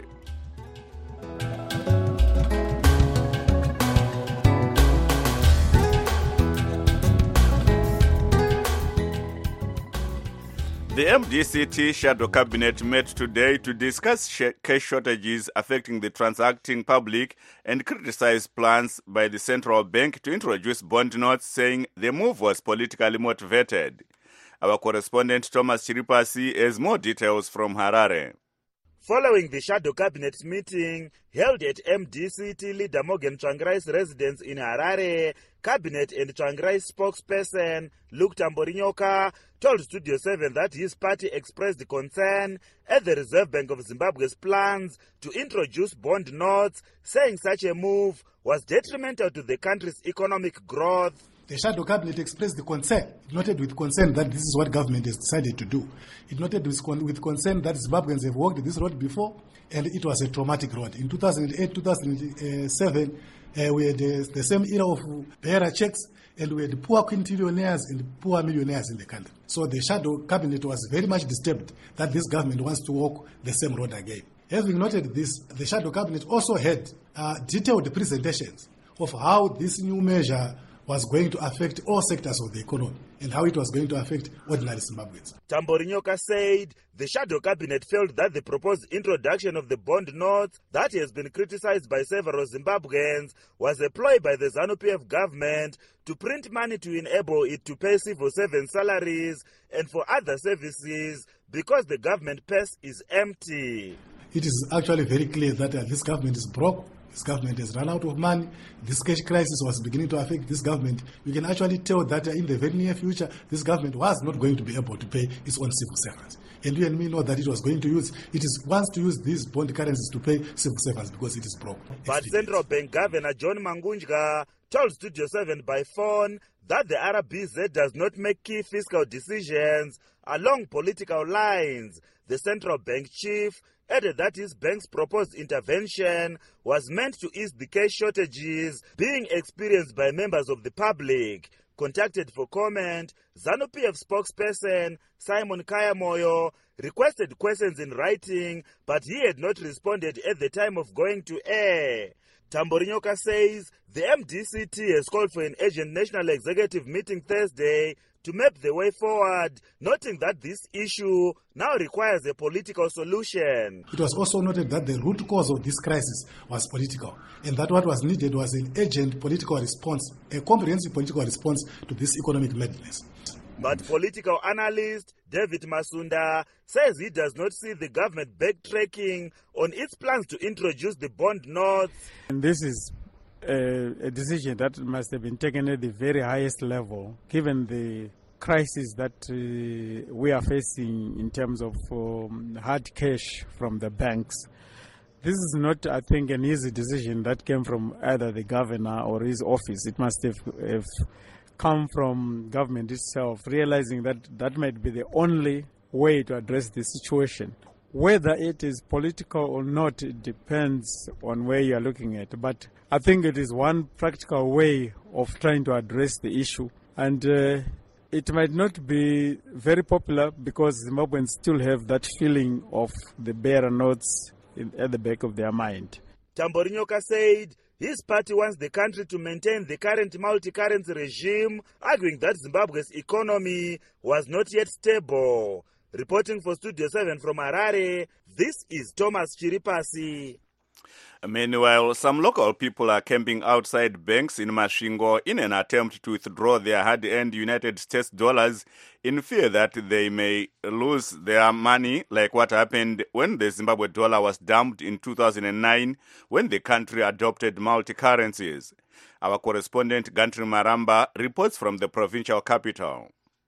Speaker 2: The M D C T Shadow Cabinet met today to discuss sh- cash shortages affecting the transacting public and criticize plans by the central bank to introduce bond notes, saying the move was politically motivated. Our correspondent Thomas Chiripasi has more details from Harare.
Speaker 5: Following the Shadow Cabinet meeting held at M D C T leader Morgan Tsvangirai's residence in Harare, Cabinet and Tsvangirai's spokesperson Luke Tamborinyoka told Studio seven that his party expressed concern at the Reserve Bank of Zimbabwe's plans to introduce bond notes, saying such a move was detrimental to the country's economic growth.
Speaker 6: The Shadow Cabinet expressed the concern. It noted with concern that this is what government has decided to do. It noted with, con- with concern that Zimbabweans have walked this road before, and it was a traumatic road. In two thousand eight, two thousand seven, uh, we had uh, the same era of bearer checks, and we had poor quintillionaires and poor millionaires in the country. So the Shadow Cabinet was very much disturbed that this government wants to walk the same road again. Having noted this, the Shadow Cabinet also had uh, detailed presentations of how this new measure was going to affect all sectors of the economy and how it was going to affect ordinary Zimbabweans.
Speaker 5: Tamborinyoka said the Shadow Cabinet felt that the proposed introduction of the bond notes that has been criticized by several Zimbabweans was a ploy by the ZANU-P F government to print money to enable it to pay civil servant salaries and for other services because the government purse is empty.
Speaker 6: It is actually very clear that uh, this government is broke. This government has run out of money. This cash crisis was beginning to affect this government. You can actually tell that in the very near future, this government was not going to be able to pay its own civil servants. And you and me know that it was going to use, it is wants to use these bond currencies to pay civil servants because it is broke.
Speaker 5: But Central Bank Governor John Mangunjga told Studio seven by phone that the R B Z does not make key fiscal decisions along political lines. The central bank chief added that his bank's proposed intervention was meant to ease the cash shortages being experienced by members of the public. Contacted for comment, ZANU-P F spokesperson Simon Kayamoyo requested questions in writing, but he had not responded at the time of going to air. Tamborinyoka says the M D C T has called for an urgent national executive meeting Thursday to map the way forward, noting that this issue now requires a political solution.
Speaker 6: It was also noted that the root cause of this crisis was political, and that what was needed was an urgent political response, a comprehensive political response to this economic madness.
Speaker 5: But political analyst David Masunda says he does not see the government backtracking on its plans to introduce the bond notes.
Speaker 7: And this is a, a decision that must have been taken at the very highest level, given the crisis that uh, we are facing in terms of um, hard cash from the banks. This is not, I think, an easy decision that came from either the governor or his office. It must have, have come from government itself, realizing that that might be the only way to address the situation. Whether it is political or not, it depends on where you are looking at. But I think it is one practical way of trying to address the issue. And uh, it might not be very popular because Zimbabweans still have that feeling of the bearer notes in, at the back of their mind.
Speaker 5: Tamborinyoka said his party wants the country to maintain the current multi-currency regime, arguing that Zimbabwe's economy was not yet stable. Reporting for Studio seven from Harare, this is Thomas Chiripasi.
Speaker 2: Meanwhile, some local people are camping outside banks in Masvingo in an attempt to withdraw their hard-earned United States dollars in fear that they may lose their money, like what happened when the Zimbabwe dollar was dumped in two thousand nine when the country adopted multi-currencies. Our correspondent Gantri Maramba reports from the provincial capital.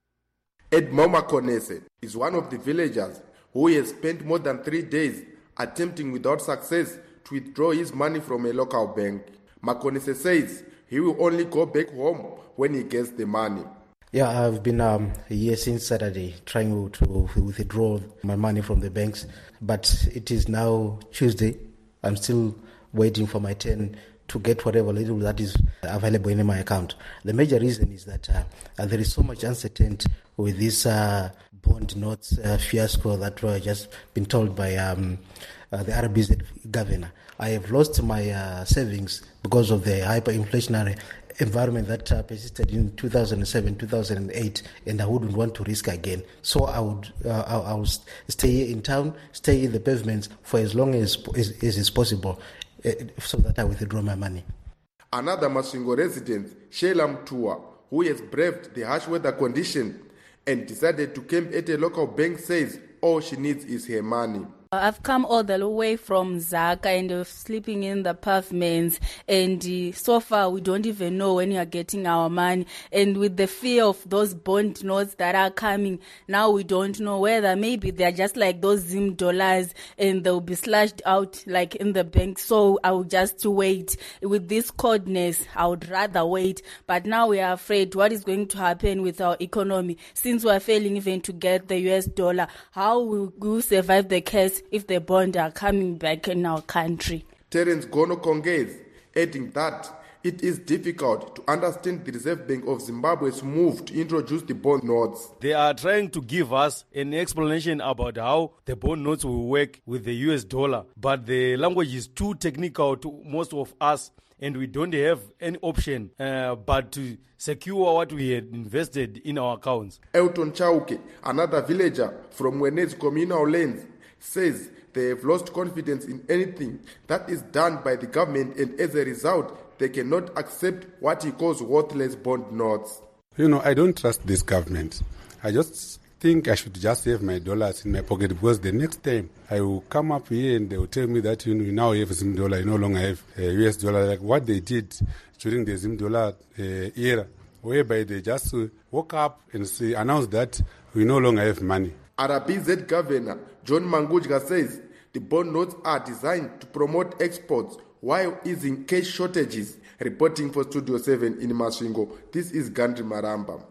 Speaker 20: Edmo Makonese is one of the villagers who has spent more than three days attempting without success to withdraw his money from a local bank. Makonese says he will only go back home when he gets the money.
Speaker 21: Yeah, I've been um, here since Saturday trying to withdraw my money from the banks, but it is now Tuesday. I'm still waiting for my turn to get whatever little that is available in my account. The major reason is that uh, uh, there is so much uncertainty with this uh, bond notes uh, fiasco that we have just been told by um, uh, the R B Z governor. I have lost my uh, savings because of the hyperinflationary environment that uh, persisted in two thousand seven, two thousand eight, and I wouldn't want to risk again. So I would, uh, I, I will stay here in town, stay in the pavements for as long as, as, as is possible, uh, so that I withdraw my money.
Speaker 20: Another Masvingo resident, Sheila Mtua, who has braved the harsh weather condition and decided to camp at a local bank, says all she needs is her money.
Speaker 22: I've come all the way from Zaka and uh, sleeping in the pavements, and uh, so far we don't even know when we are getting our money. And with the fear of those bond notes that are coming, now we don't know whether maybe they're just like those Zim dollars and they'll be slashed out like in the bank. So I will just wait. With this coldness, I would rather wait. But now we are afraid what is going to happen with our economy. Since we are failing even to get the U S dollar, how will we survive the case if the bonds are coming back in our country?
Speaker 20: Terence Gono Konges, adding that it is difficult to understand the Reserve Bank of Zimbabwe's move to introduce the bond notes.
Speaker 23: They are trying to give us an explanation about how the bond notes will work with the U S dollar, but the language is too technical to most of us, and we don't have any option uh, but to secure what we had invested in our accounts.
Speaker 20: Elton Chauke, another villager from Wenez communal lands, says they have lost confidence in anything that is done by the government, and as a result, they cannot accept what he calls worthless bond notes.
Speaker 24: You know, I don't trust this government. I just think I should just have my dollars in my pocket, because the next time I will come up here and they will tell me that, you know, you now have Zim dollar, you no longer have a U S dollar, like what they did during the Zim dollar uh, era, whereby they just uh, woke up and say, announced that we no longer have money.
Speaker 20: R B Z Governor John Mangujga says the bond notes are designed to promote exports while easing cash shortages. Reporting for Studio seven in Masvingo, this is Gandhi Maramba.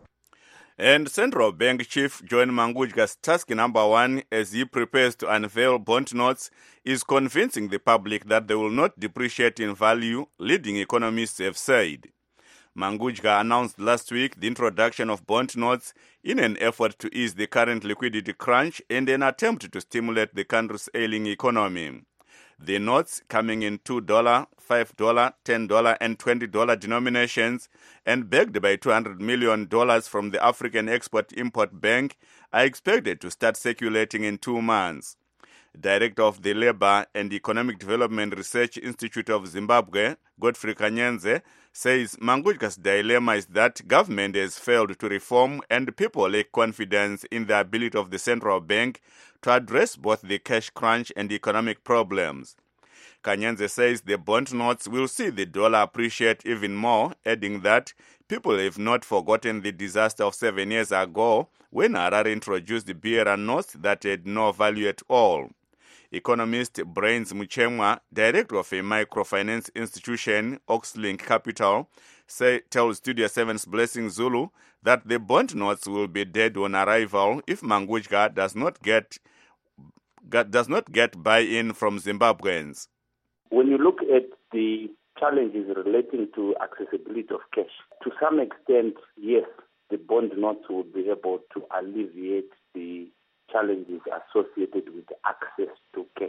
Speaker 2: And Central Bank Chief John Mangujga's task number one, as he prepares to unveil bond notes, is convincing the public that they will not depreciate in value, leading economists have said. Mangujga announced last week the introduction of bond notes in an effort to ease the current liquidity crunch and an attempt to stimulate the country's ailing economy. The notes, coming in two dollars, five dollars, ten dollars and twenty dollars denominations and backed by two hundred million dollars from the African Export-Import Bank, are expected to start circulating in two months. Director of the Labour and Economic Development Research Institute of Zimbabwe, Godfrey Kanyenze, says Mangudja's dilemma is that government has failed to reform and people lack confidence in the ability of the central bank to address both the cash crunch and economic problems. Kanyenze says the bond notes will see the dollar appreciate even more, adding that people have not forgotten the disaster of seven years ago when Harare introduced the bearer notes that had no value at all. Economist Brains Muchemwa, director of a microfinance institution, Oxlink Capital, say, tells Studio seven's Blessing Zulu that the bond notes will be dead on arrival if Mangudja does not get, get does not get buy-in from Zimbabweans.
Speaker 1: When you look at the challenges relating to accessibility of cash, to some extent, yes, the bond notes will be able to alleviate the challenges associated with access to cash.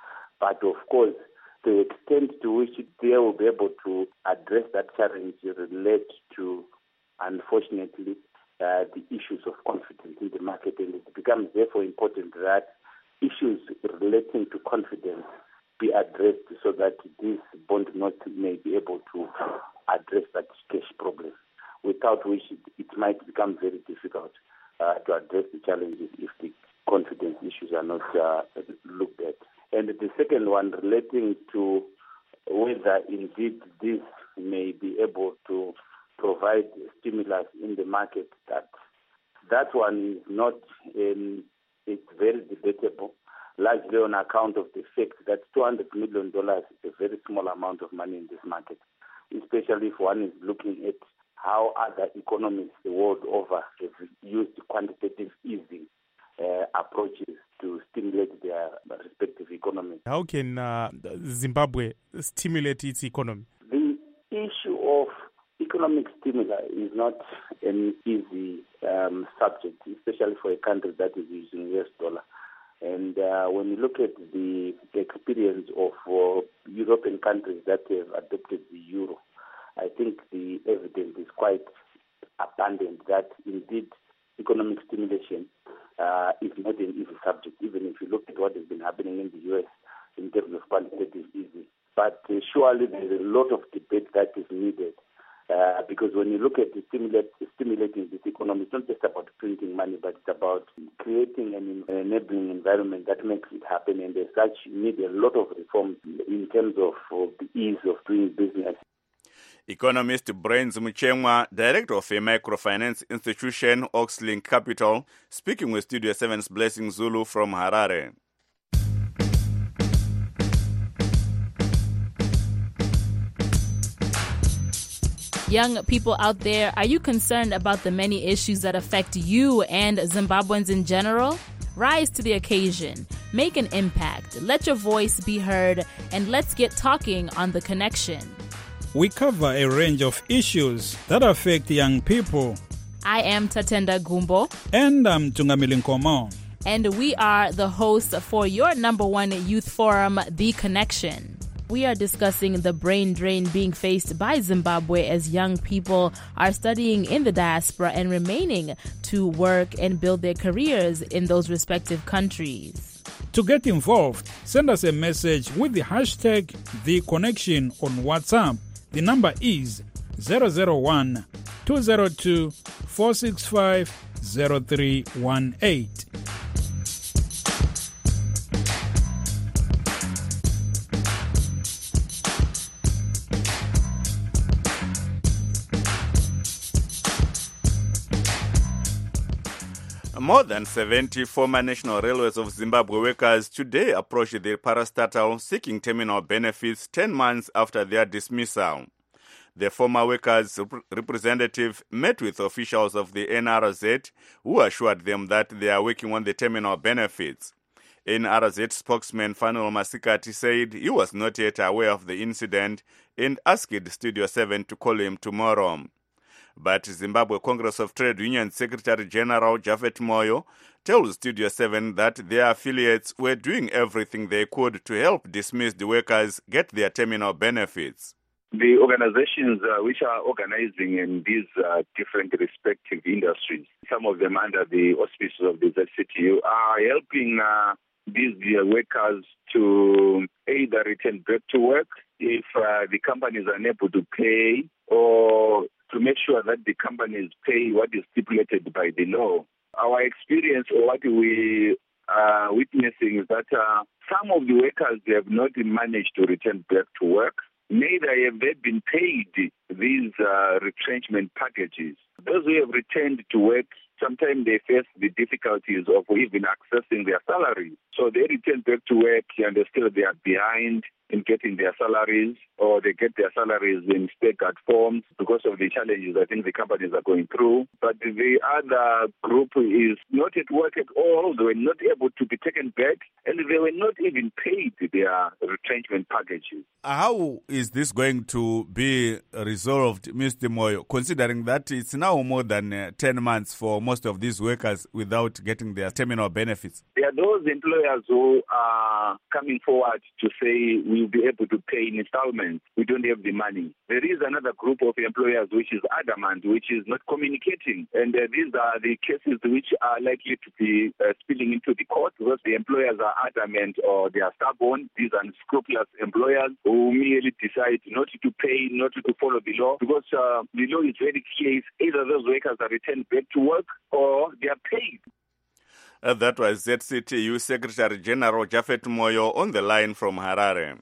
Speaker 1: But of course, the extent to which they will be able to address that challenge relate to, unfortunately, uh, the issues of confidence in the market. And it becomes therefore important that issues relating to confidence be addressed so that this bond note may be able to address that cash problem, without which it, it might become very difficult uh, to address the challenges if the confidence issues are not uh, looked at. And the second one relating to whether indeed this may be able to provide stimulus in the market, that that one is not, um, it's very debatable, largely on account of the fact that two hundred million dollars is a very small amount of money in this market, especially if one is looking at how other economies the world over have used quantitative easing uh, approaches to stimulate their respective economies.
Speaker 4: How can uh, Zimbabwe stimulate its economy?
Speaker 1: The issue of economic stimuli is not an easy um, subject, especially for a country that is using U S dollar. And uh, when you look at the experience of uh, European countries that have adopted the euro, I think the evidence is quite abundant that indeed economic stimulation uh, is not an easy subject, even if you look at what has been happening in the U S in terms of quantitative easing. But uh, surely there is a lot of debate that is needed. Uh, because when you look at the stimulate, stimulating this economy, it's not just about printing money, but it's about creating an enabling environment that makes it happen. And as such, you need a lot of reforms in terms of uh, the ease of doing business.
Speaker 2: Economist Brains Muchemwa, director of a microfinance institution, Oxlink Capital, speaking with Studio seven's Blessing Zulu from Harare.
Speaker 19: Young people out there, are you concerned about the many issues that affect you and Zimbabweans in general? Rise to the occasion, make an impact, let your voice be heard, and let's get talking on The Connection.
Speaker 18: We cover a range of issues that affect young people.
Speaker 19: I am Tatenda Gumbo.
Speaker 18: And I'm Tungamili Nkomo.
Speaker 19: And we are the hosts for your number one youth forum, The Connection. We are discussing the brain drain being faced by Zimbabwe as young people are studying in the diaspora and remaining to work and build their careers in those respective countries.
Speaker 18: To get involved, send us a message with the hashtag The Connection on WhatsApp. The number is zero zero one, two zero two, four six five, zero three one eight.
Speaker 2: More than seventy former National Railways of Zimbabwe workers today approached the parastatal seeking terminal benefits ten months after their dismissal. The former workers' rep- representative met with officials of the N R Z who assured them that they are working on the terminal benefits. N R Z spokesman Fanuel Masikati said he was not yet aware of the incident and asked Studio seven to call him tomorrow. But Zimbabwe Congress of Trade Union Secretary General Japhet Moyo tells Studio seven that their affiliates were doing everything they could to help dismissed workers get their terminal benefits.
Speaker 9: The organizations uh, which are organizing in these uh, different respective industries, some of them under the auspices of the Z C T U, are helping uh, these uh, workers to either return back to work if uh, the company is unable to pay, or to make sure that the companies pay what is stipulated by the law. Our experience, or what we are witnessing, is that uh, some of the workers, they have not managed to return back to work. Neither have they been paid these uh, retrenchment packages. Those who have returned to work, sometimes they face the difficulties of even accessing their salaries. So they return back to work and they still they are behind in getting their salaries, or they get their salaries in staggered forms because of the challenges I think the companies are going through. But the other group is not at work at all. They were not able to be taken back, and they were not even paid their retrenchment packages.
Speaker 2: How is this going to be resolved, Mister Moyo, considering that it's now more than uh, ten months for most of these workers without getting their terminal benefits?
Speaker 9: There are those employers who are coming forward to say we'll be able to pay in installments. We don't have the money. There is another group of employers which is adamant, which is not communicating. And uh, these are the cases which are likely to be uh, spilling into the court because the employers are adamant or they are stubborn. These are unscrupulous employers who merely decide not to pay, not to follow the law, because uh, the law is very clear. Either those workers are returned back to work or they are paid.
Speaker 2: Uh, that was Z C T U Secretary General Japhet Moyo on the line from Harare.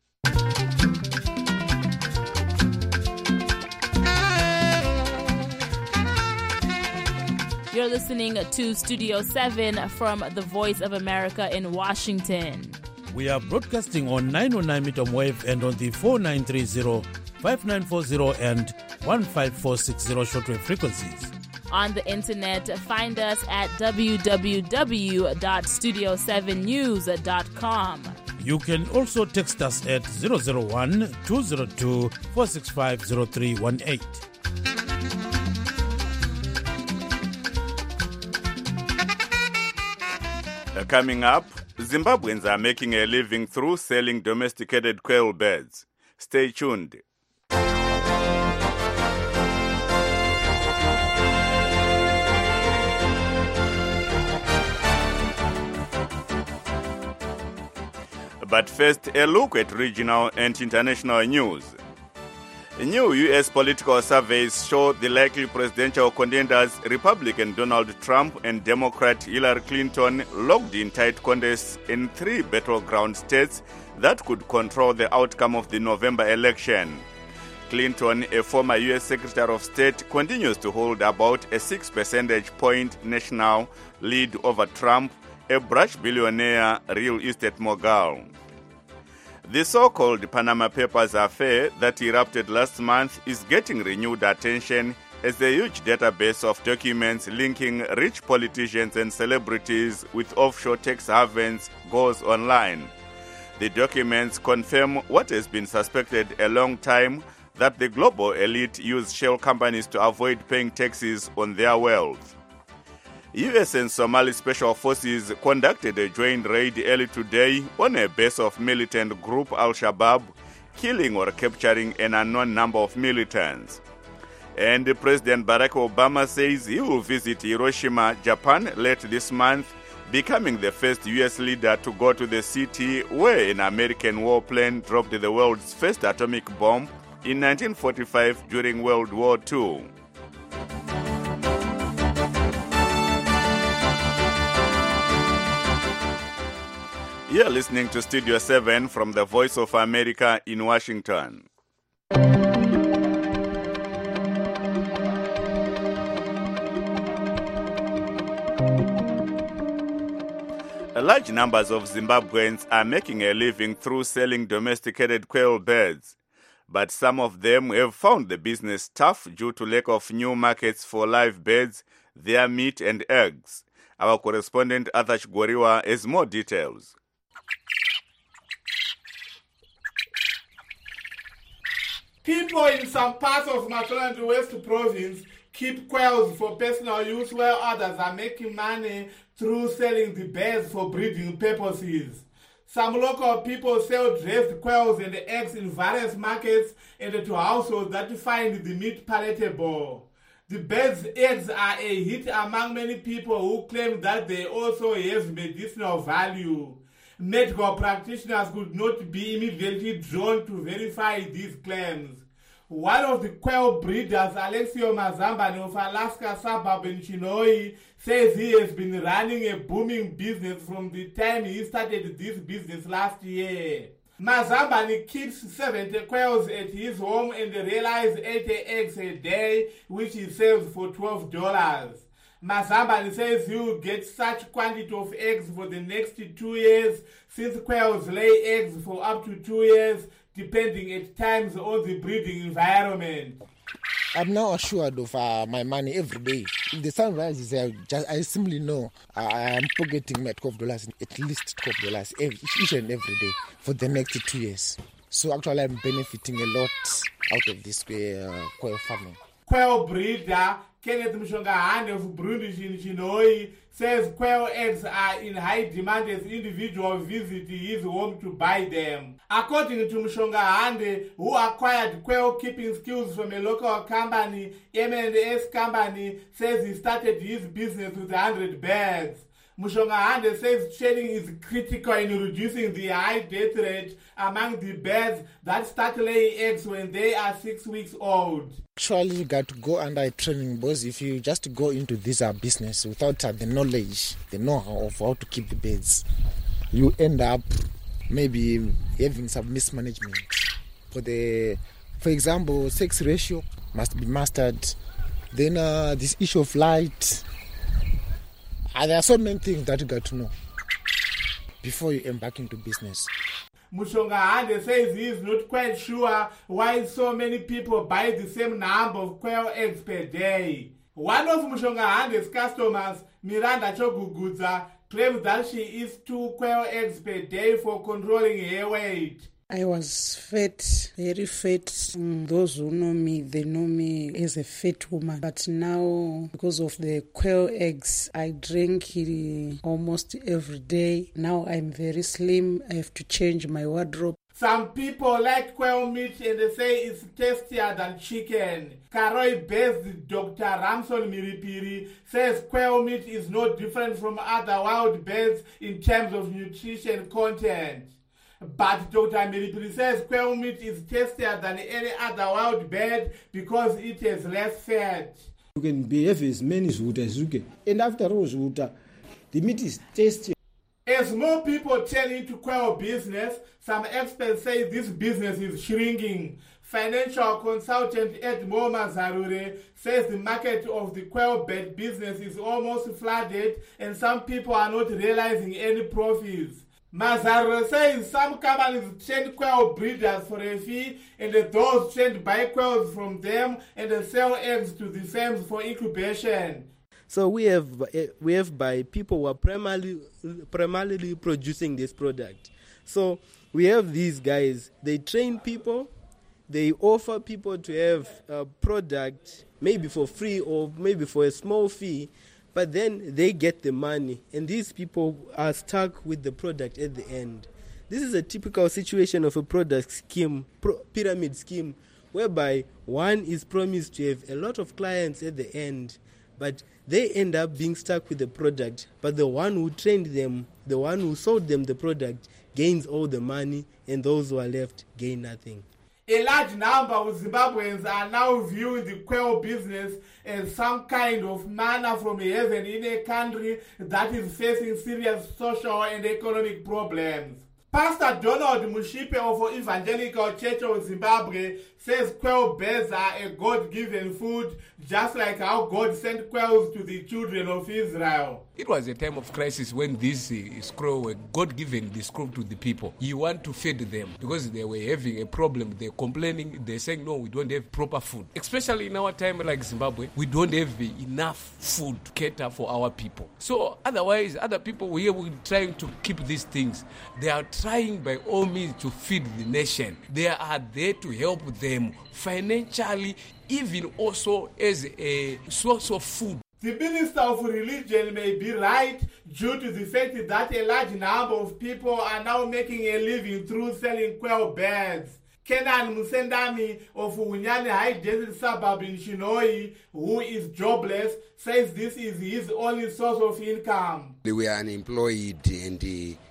Speaker 19: You're listening to Studio seven from the Voice of America in Washington.
Speaker 8: We are broadcasting on nine oh nine meter wave and on the four nine three zero, five nine four zero and one five four six zero shortwave frequencies.
Speaker 19: On the internet, find us at w w w dot studio seven news dot com.
Speaker 8: You can also text us at zero zero one, two zero two, four six five, zero three one eight.
Speaker 2: Uh, coming up, Zimbabweans are making a living through selling domesticated quail birds. Stay tuned. But first, a look at regional and international news. New U S political surveys show the likely presidential contenders, Republican Donald Trump and Democrat Hillary Clinton, locked in tight contests in three battleground states that could control the outcome of the November election. Clinton, a former U S Secretary of State, continues to hold about a six percentage point national lead over Trump, a brash billionaire real estate mogul. The so-called Panama Papers affair that erupted last month is getting renewed attention as a huge database of documents linking rich politicians and celebrities with offshore tax havens goes online. The documents confirm what has been suspected a long time, that the global elite use shell companies to avoid paying taxes on their wealth. U S and Somali Special Forces conducted a joint raid early today on a base of militant group Al-Shabaab, killing or capturing an unknown number of militants. And President Barack Obama says he will visit Hiroshima, Japan later this month, becoming the first U S leader to go to the city where an American warplane dropped the world's first atomic bomb in nineteen forty-five during World War Two. You're listening to Studio seven from the Voice of America in Washington. Large numbers of Zimbabweans are making a living through selling domesticated quail birds, but some of them have found the business tough due to lack of new markets for live birds, their meat and eggs. Our correspondent Athash Goriwa has more details.
Speaker 10: People in some parts of Mashonaland West Province keep quails for personal use, while others are making money through selling the birds for breeding purposes. Some local people sell dressed quails and eggs in various markets and to households that find the meat palatable. The birds' eggs are a hit among many people who claim that they also have medicinal value. Medical practitioners could not be immediately drawn to verify these claims. One of the quail breeders, Alexio Mazambani of Alaska suburb in Chinoi, says he has been running a booming business from the time he started this business last year. Mazambani keeps seventy quails at his home and realizes eighty eggs a day, which he sells for twelve dollars. Mazambani says he will get such quantity of eggs for the next two years, since quails lay eggs for up to two years, depending at times on the breeding environment.
Speaker 12: I'm now assured of uh, my money every day. If the sun rises, I, just, I simply know uh, I am pocketing my twelve dollars, at least twelve dollars every, each and every day for the next two years. So actually I'm benefiting a lot out of this uh, quail farming.
Speaker 10: Quail breeder Kenneth Mshongahane of Burundi in Chinoi says quail eggs are in high demand as individuals visit his home to buy them. According to Mshongahane, who acquired quail keeping skills from a local company, M and S company, says he started his business with one hundred birds. Mshongahane says shedding is critical in reducing the high death rate among the birds that start laying eggs when they are six weeks old.
Speaker 12: Actually, you got to go under training, because if you just go into this uh, business without uh, the knowledge, the know-how of how to keep the birds, you end up maybe having some mismanagement. For the, for example, sex ratio must be mastered. Then uh, this issue of light. Uh, there are so many things that you got to know before you embark into business.
Speaker 10: Mshongahane says he is not quite sure why so many people buy the same number of quail eggs per day. One of Mshongahane's customers, Miranda Chogugudza, claims that she eats two quail eggs per day for controlling her weight.
Speaker 11: I was fat, very fat. Mm, those who know me, they know me as a fat woman. But now, because of the quail eggs, I drink it almost every day. Now I'm very slim. I have to change my wardrobe.
Speaker 10: Some people like quail meat and they say it's tastier than chicken. Karoi-based Doctor Ramson Miripiri says quail meat is no different from other wild birds in terms of nutrition content. But Doctor Miripiri says quail meat is tastier than any other wild bird because it has less fat.
Speaker 13: You can behave as many Zhuta as you can. And after all Zhuta, the meat is tasty.
Speaker 10: As more people turn into quail business, some experts say this business is shrinking. Financial consultant Edmo Mazarure says the market of the quail bird business is almost flooded and some people are not realizing any profits. Mazarure says some companies train quail breeders for a fee and those trained buy quails from them and sell eggs to the firms for incubation.
Speaker 14: So we have we have by people who are primarily primarily producing this product. So we have these guys. They train people. They offer people to have a product maybe for free or maybe for a small fee, but then they get the money, and these people are stuck with the product at the end. This is a typical situation of a product scheme, pro- pyramid scheme, whereby one is promised to have a lot of clients at the end, but they end up being stuck with the product. But the one who trained them, the one who sold them the product, gains all the money, and those who are left gain nothing.
Speaker 10: A large number of Zimbabweans are now viewing the quail business as some kind of manna from heaven in a country that is facing serious social and economic problems. Pastor Donald Mushipe of Evangelical Church of Zimbabwe says quail birds are a God-given food, just like how God sent quails to the children of Israel.
Speaker 15: It was a time of crisis when these uh, scroll were God-given the scroll to the people. You want to feed them because they were having a problem. They're complaining. They're saying, no, we don't have proper food. Especially in our time like Zimbabwe, we don't have enough food to cater for our people. So otherwise, other people here were trying to keep these things. They are trying by all means to feed the nation. They are there to help them financially, even also as a source of food.
Speaker 10: The Minister of Religion may be right due to the fact that a large number of people are now making a living through selling quail birds. Kenan Musendami of Unyane High Desert suburb in Chinoi, who is jobless, says this is his only source of income.
Speaker 16: They were unemployed and uh,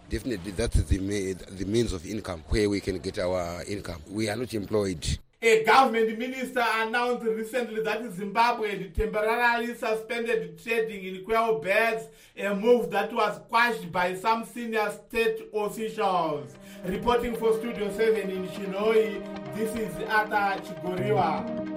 Speaker 16: Definitely, that's the, the means of income where we can get our income. We are not employed.
Speaker 10: A government minister announced recently that Zimbabwe had temporarily suspended trading in quail birds, a move that was quashed by some senior state officials. Reporting for Studio seven in Chinhoyi, this is Ata Chigoriwa.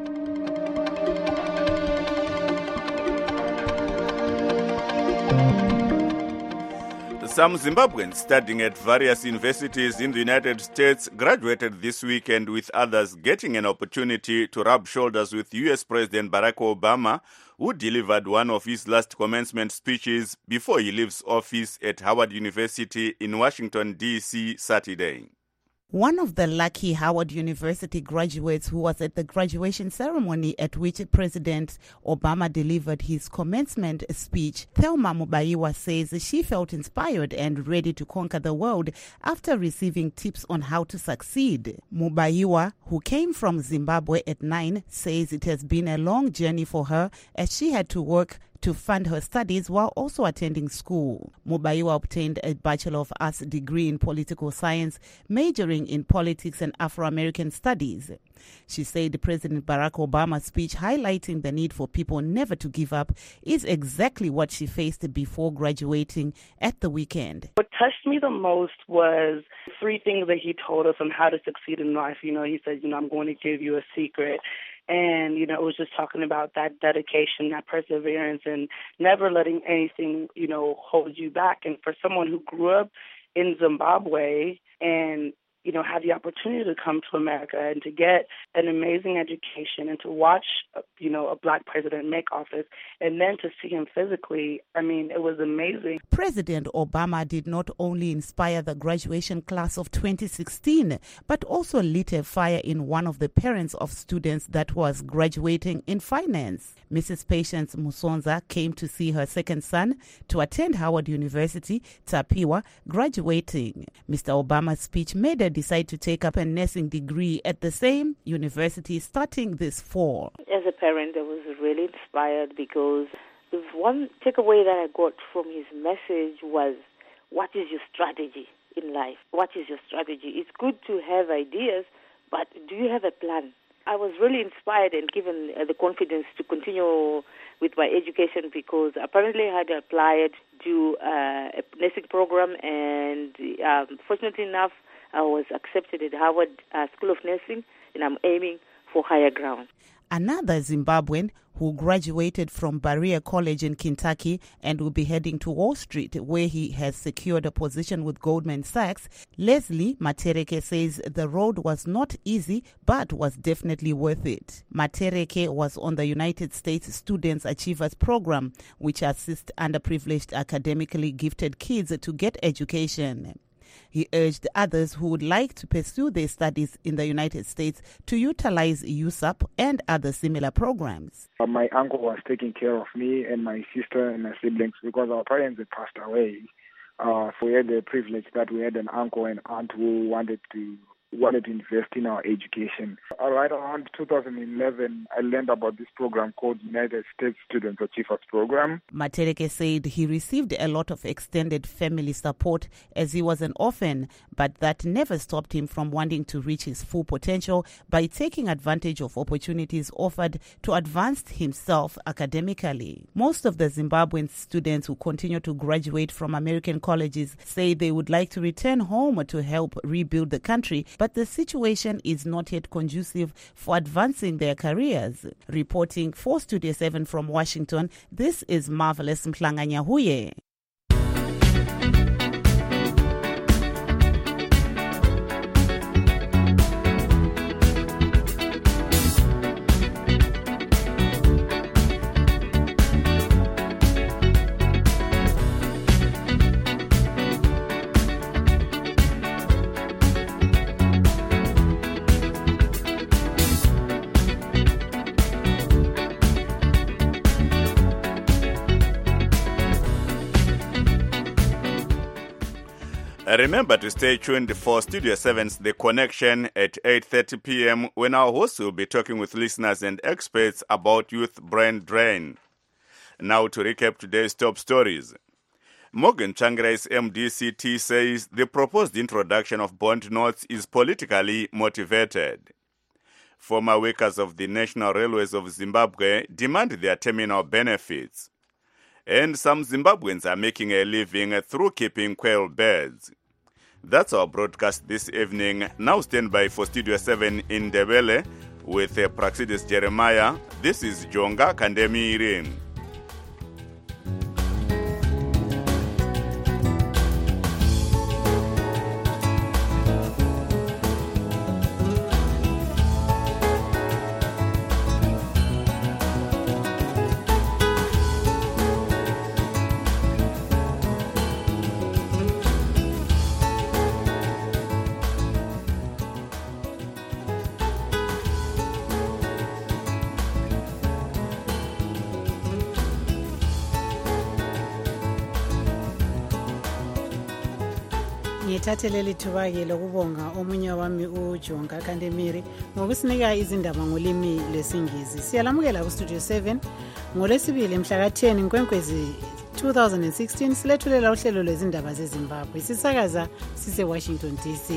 Speaker 2: Some Zimbabweans studying at various universities in the United States graduated this weekend, with others getting an opportunity to rub shoulders with U S President Barack Obama, who delivered one of his last commencement speeches before he leaves office at Howard University in Washington, D C Saturday.
Speaker 3: One of the lucky Howard University graduates who was at the graduation ceremony at which President Obama delivered his commencement speech, Thelma Mubaiwa, says she felt inspired and ready to conquer the world after receiving tips on how to succeed. Mubaiwa, who came from Zimbabwe at nine, says it has been a long journey for her as she had to work to fund her studies while also attending school. Mubaiwa obtained a Bachelor of Arts degree in political science, majoring in politics and Afro-American studies. She said President Barack Obama's speech highlighting the need for people never to give up is exactly what she faced before graduating at the weekend.
Speaker 6: What touched me the most was three things that he told us on how to succeed in life. You know, he said, you know, I'm going to give you a secret. And, you know, it was just talking about that dedication, that perseverance, and never letting anything, you know, hold you back. And for someone who grew up in Zimbabwe and, you know, had the opportunity to come to America and to get an amazing education and to watch, you know, a black president make office and then to see him physically, I mean, it was amazing.
Speaker 3: President Obama did not only inspire the graduation class of twenty sixteen, but also lit a fire in one of the parents of students that was graduating in finance. Missus Patience Musonza came to see her second son to attend Howard University, Tapiwa, graduating. Mister Obama's speech made her decide to take up a nursing degree at the same university starting this fall.
Speaker 7: As a parent, I was really inspired because the one takeaway that I got from his message was, what is your strategy in life? What is your strategy? It's good to have ideas, but do you have a plan? I was really inspired and given uh, the confidence to continue with my education because apparently I had applied to uh, a nursing program, and um, fortunately enough, I was accepted at Howard uh, School of Nursing, and I'm aiming for higher ground.
Speaker 3: Another Zimbabwean who graduated from Berea College in Kentucky and will be heading to Wall Street, where he has secured a position with Goldman Sachs, Leslie Matereke, says the road was not easy but was definitely worth it. Matereke was on the United States Students Achievers Program, which assists underprivileged academically gifted kids to get education. He urged others who would like to pursue their studies in the United States to utilize U S A P and other similar programs.
Speaker 17: Uh, my uncle was taking care of me and my sister and my siblings because our parents had passed away. Uh, so we had the privilege that we had an uncle and aunt who wanted to wanted to invest in our education. Uh, right around two thousand eleven, I learned about this program called United States Students Achievers Program.
Speaker 3: Matereke said he received a lot of extended family support as he was an orphan, but that never stopped him from wanting to reach his full potential by taking advantage of opportunities offered to advance himself academically. Most of the Zimbabwean students who continue to graduate from American colleges say they would like to return home to help rebuild the country, but the situation is not yet conducive for advancing their careers. Reporting for Studio seven from Washington, this is Marvelous Mhlanga-Nyahuye.
Speaker 2: Remember to stay tuned for Studio seven's The Connection at eight thirty p.m. when our hosts will be talking with listeners and experts about youth brain drain. Now to recap today's top stories. Morgan Tsvangirai's M D C T says the proposed introduction of bond notes is politically motivated. Former workers of the National Railways of Zimbabwe demand their terminal benefits. And some Zimbabweans are making a living through keeping quail birds. That's our broadcast this evening. Now stand by for Studio seven in Ndebele with uh, Praxidis Jeremiah. This is Jonga Kandemiri.
Speaker 11: ngithatheleli thuba-ke lokubonga omunye wami uJonga Kandemiri ngokusinika izindaba ngolimi lwesingisi. Siyalamukela kustudio seven ngolwesibili mhla ka-ten Nkwenkwezi two thousand sixteen silethulela uhlelo lwezindaba zeZimbabwe sisakaza sise-Washington D C.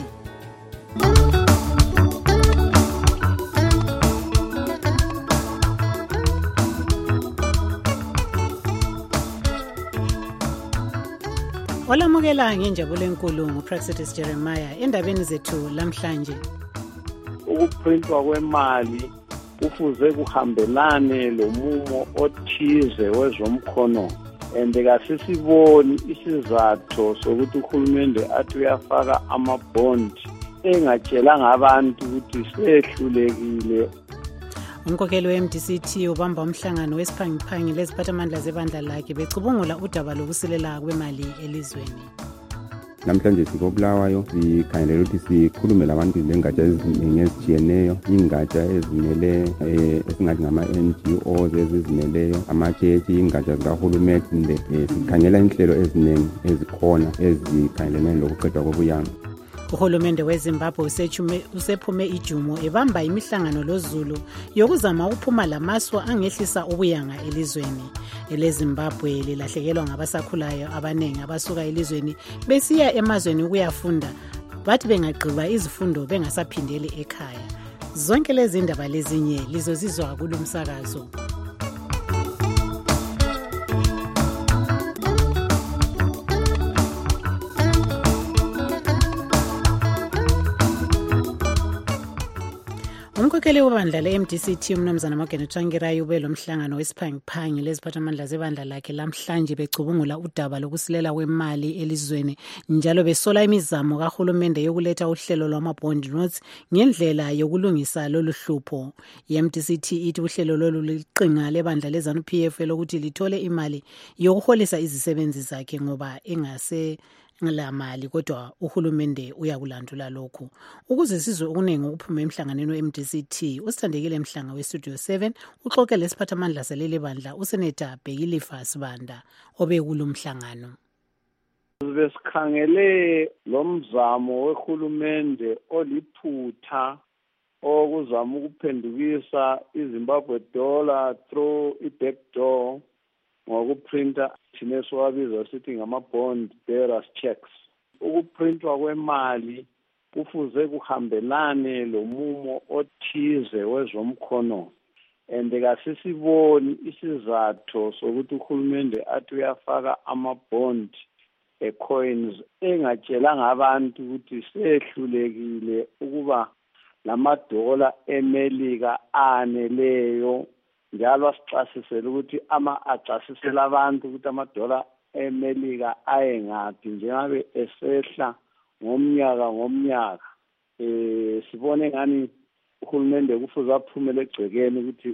Speaker 11: Olamukela ngenjabulo enkulu nguPraxidis Jeremiah endabeni zethu lamhlanje.
Speaker 5: Ukuprintwa kwemali kufuze kuhambelane lomumo othize wezomkhono and kasisiboni isizathu sokuthi uhulumende athi uyafaka amabond engatshelanga abantu ukuthi sehlulekile.
Speaker 11: Umkhokheli we-M D C T ubamba umhlangano wesiphangiphangi leziphathamandla zebandla lakhe becubungula udaba lokusilela kwemali elizweni.
Speaker 21: Namhlanje sikobulawayo sikhangelela ukuthi sikhulume labantu lengatsha eziningi ezitshiyeneyo, ingatsha ezimele esingathi ngama-N G Os ezizimeleyo, amatshethi, ingatsha zikahulumende. Sikhangela inhlelo eziningi ezikhona ezikhangelelane lokuqedwa kobuyanga.
Speaker 11: Uhulumende weZimbabwe usephume ijumo ebamba imihlangano loZulu yokuzama ukuphuma lamaswa angehlisa ubuyanga elizweni. EleZimbabwe lilahlekelwa ngabasakhulayo abanengi abasuka elizweni besiya emazweni ukuyafunda, bathi bengagqiba izifundo bengasaphindeli ekhaya. Zonke lezi ndaba lezinye lizozizwa kulomsakazo. Umkhokheli webandla le-M D C T umnumzana Morgan Tsvangiraiu ube lo mhlangano wesiphangiphangi leziphathamandla zebandla lakhe lamhlanje becubungula udaba lokusilela kwemali elizweni njalo besola imizamo kahulumende yokuletha uhlelo lwama-bond notes ngendlela yokulungisa lolu hlupho. I-M D C T ithi uhlelo lolu liqinga lebandla lezanu P F lokuthi lithole imali yokuholisa izisebenzi zakhe ngoba engase ngala mali kodwa uhulumende uyakulandula lokhu. Ukuze sizwe okuningi ukuphuma emhlanganweni we-M D C T usithandekile mhlanga we-Studio seven uxoxe lesiphathamandla seleli bandla uSenator Bhekilifa Sibanda obekulo mhlangano.
Speaker 5: Besikhangele lo mzamo wehulumende oliphutha okuzama ukuphendukisa iZimbabwe dollar through i-back door ngokuprinta thina siwabiza sithi ngama-bond bearers checks. Ukuprintwa kwemali kufuze kuhambelane lomumo othize wezomkhono and kasisiboni isizathu sokuthi uhulumende athi uyafaka ama-bond e-coins engatshelanga abantu ukuthi sehlulekile ukuba lamadola eMelika aneleyo njalo asicasisele ukuthi ama acasisela abantu ukuthi amadola eMelika ayengaphi njengabe esehla ngomnyaka ngomnyaka. Eh sibone ngani uhulumende kufuze aphumele egcekeni ukuthi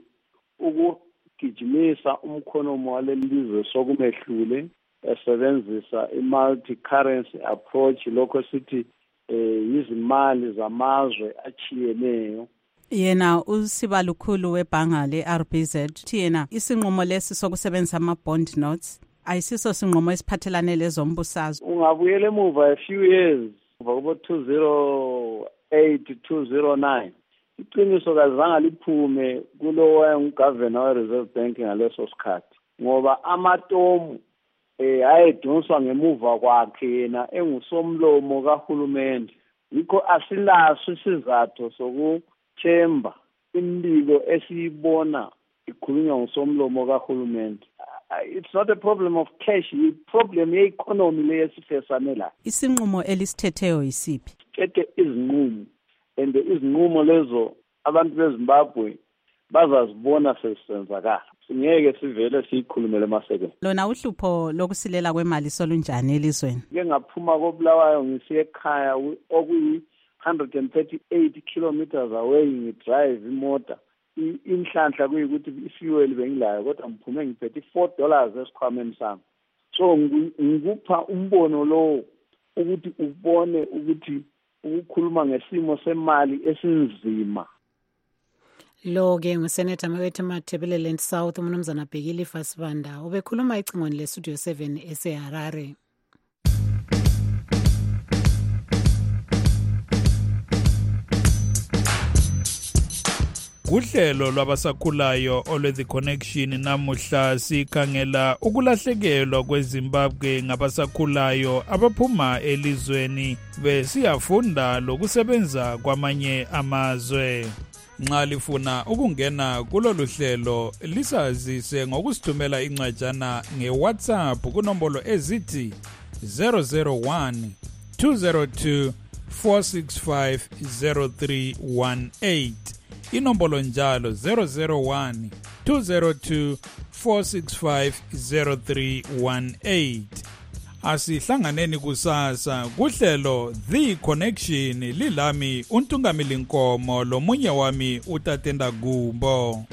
Speaker 5: ukugijimisa umkhonomo waleli lizwe sokumehlule esebenzisa i-multi currency approach lokho sithi eh izimali zamazwe achiyeneyo.
Speaker 22: Yena usibalukhulu webhanga le-R B Z uthi yena isinqumo lesi sokusebenzisa ama-bond notes ayisiso sinqumo esiphathelane lezombusazwe.
Speaker 5: Ungabuyela emuva a few years kuba two thousand eight two thousand nine iqiniso kazange liphume kulo wayengugavana we-Reserve Bank ngaleso sikhathi ngoba amatomu eh ayedonswa ngemuva kwakhe yena engusomlomo kahulumende. Yikho asilaso isizathu sokuthemba imbiko esiyibona ikhulunywa ngusomlomo kahulumende. It's not a problem of cash, it's a problem ye-economy leyesifesane la.
Speaker 22: Isinqumo elisthetheyo yisiphi?
Speaker 5: Thethe izinqumo, and izinqumo lezo abantu beZimbabwe bazazibona sesenzakala. Singeke sivele siyikhulumele masekela.
Speaker 22: Lona uhlupho lokusilela kwemali solunjani elizweni?
Speaker 5: Ngeke ngaphuma koBulawayo ngisiye ekhaya okuyi one hundred thirty-eight kilometers away ngidrive imota. Inhlanhla kuyikuthi ifuel bengilayo kodwa ngiphume ngiphethe four dollars esikhwameni sami. So ngikupha umbono lo ukuthi ubone ukuthi ukukhuluma ngesimo semali esinzima.
Speaker 4: Lo ke nguSenator Mawethu Mathebeleland South uMnumzana Bhekile Fasibanda ubekhuluma icingweni leStudio seven eseHarare.
Speaker 18: Kuhlelo lwabasakhulayo olwe-The Connection namuhla sikhangela ukulahlekelwa kweZimbabwe ngabasakhulayo abaphuma elizweni besiyafunda lokusebenza kwamanye amazwe. Nxa lifuna ukungena kulolu hlelo lisazise ngokusithumela incwajana ngeWhatsApp kunombolo ezithi zero zero one two zero two four six five zero three one eight. Inombolo njalo zero zero one two zero two four six five zero three one eight. Asihlanganeni kusasa kuhlelo The Connection lilami uNtungamili Nkomo lomunye wami uTatenda Gumbo.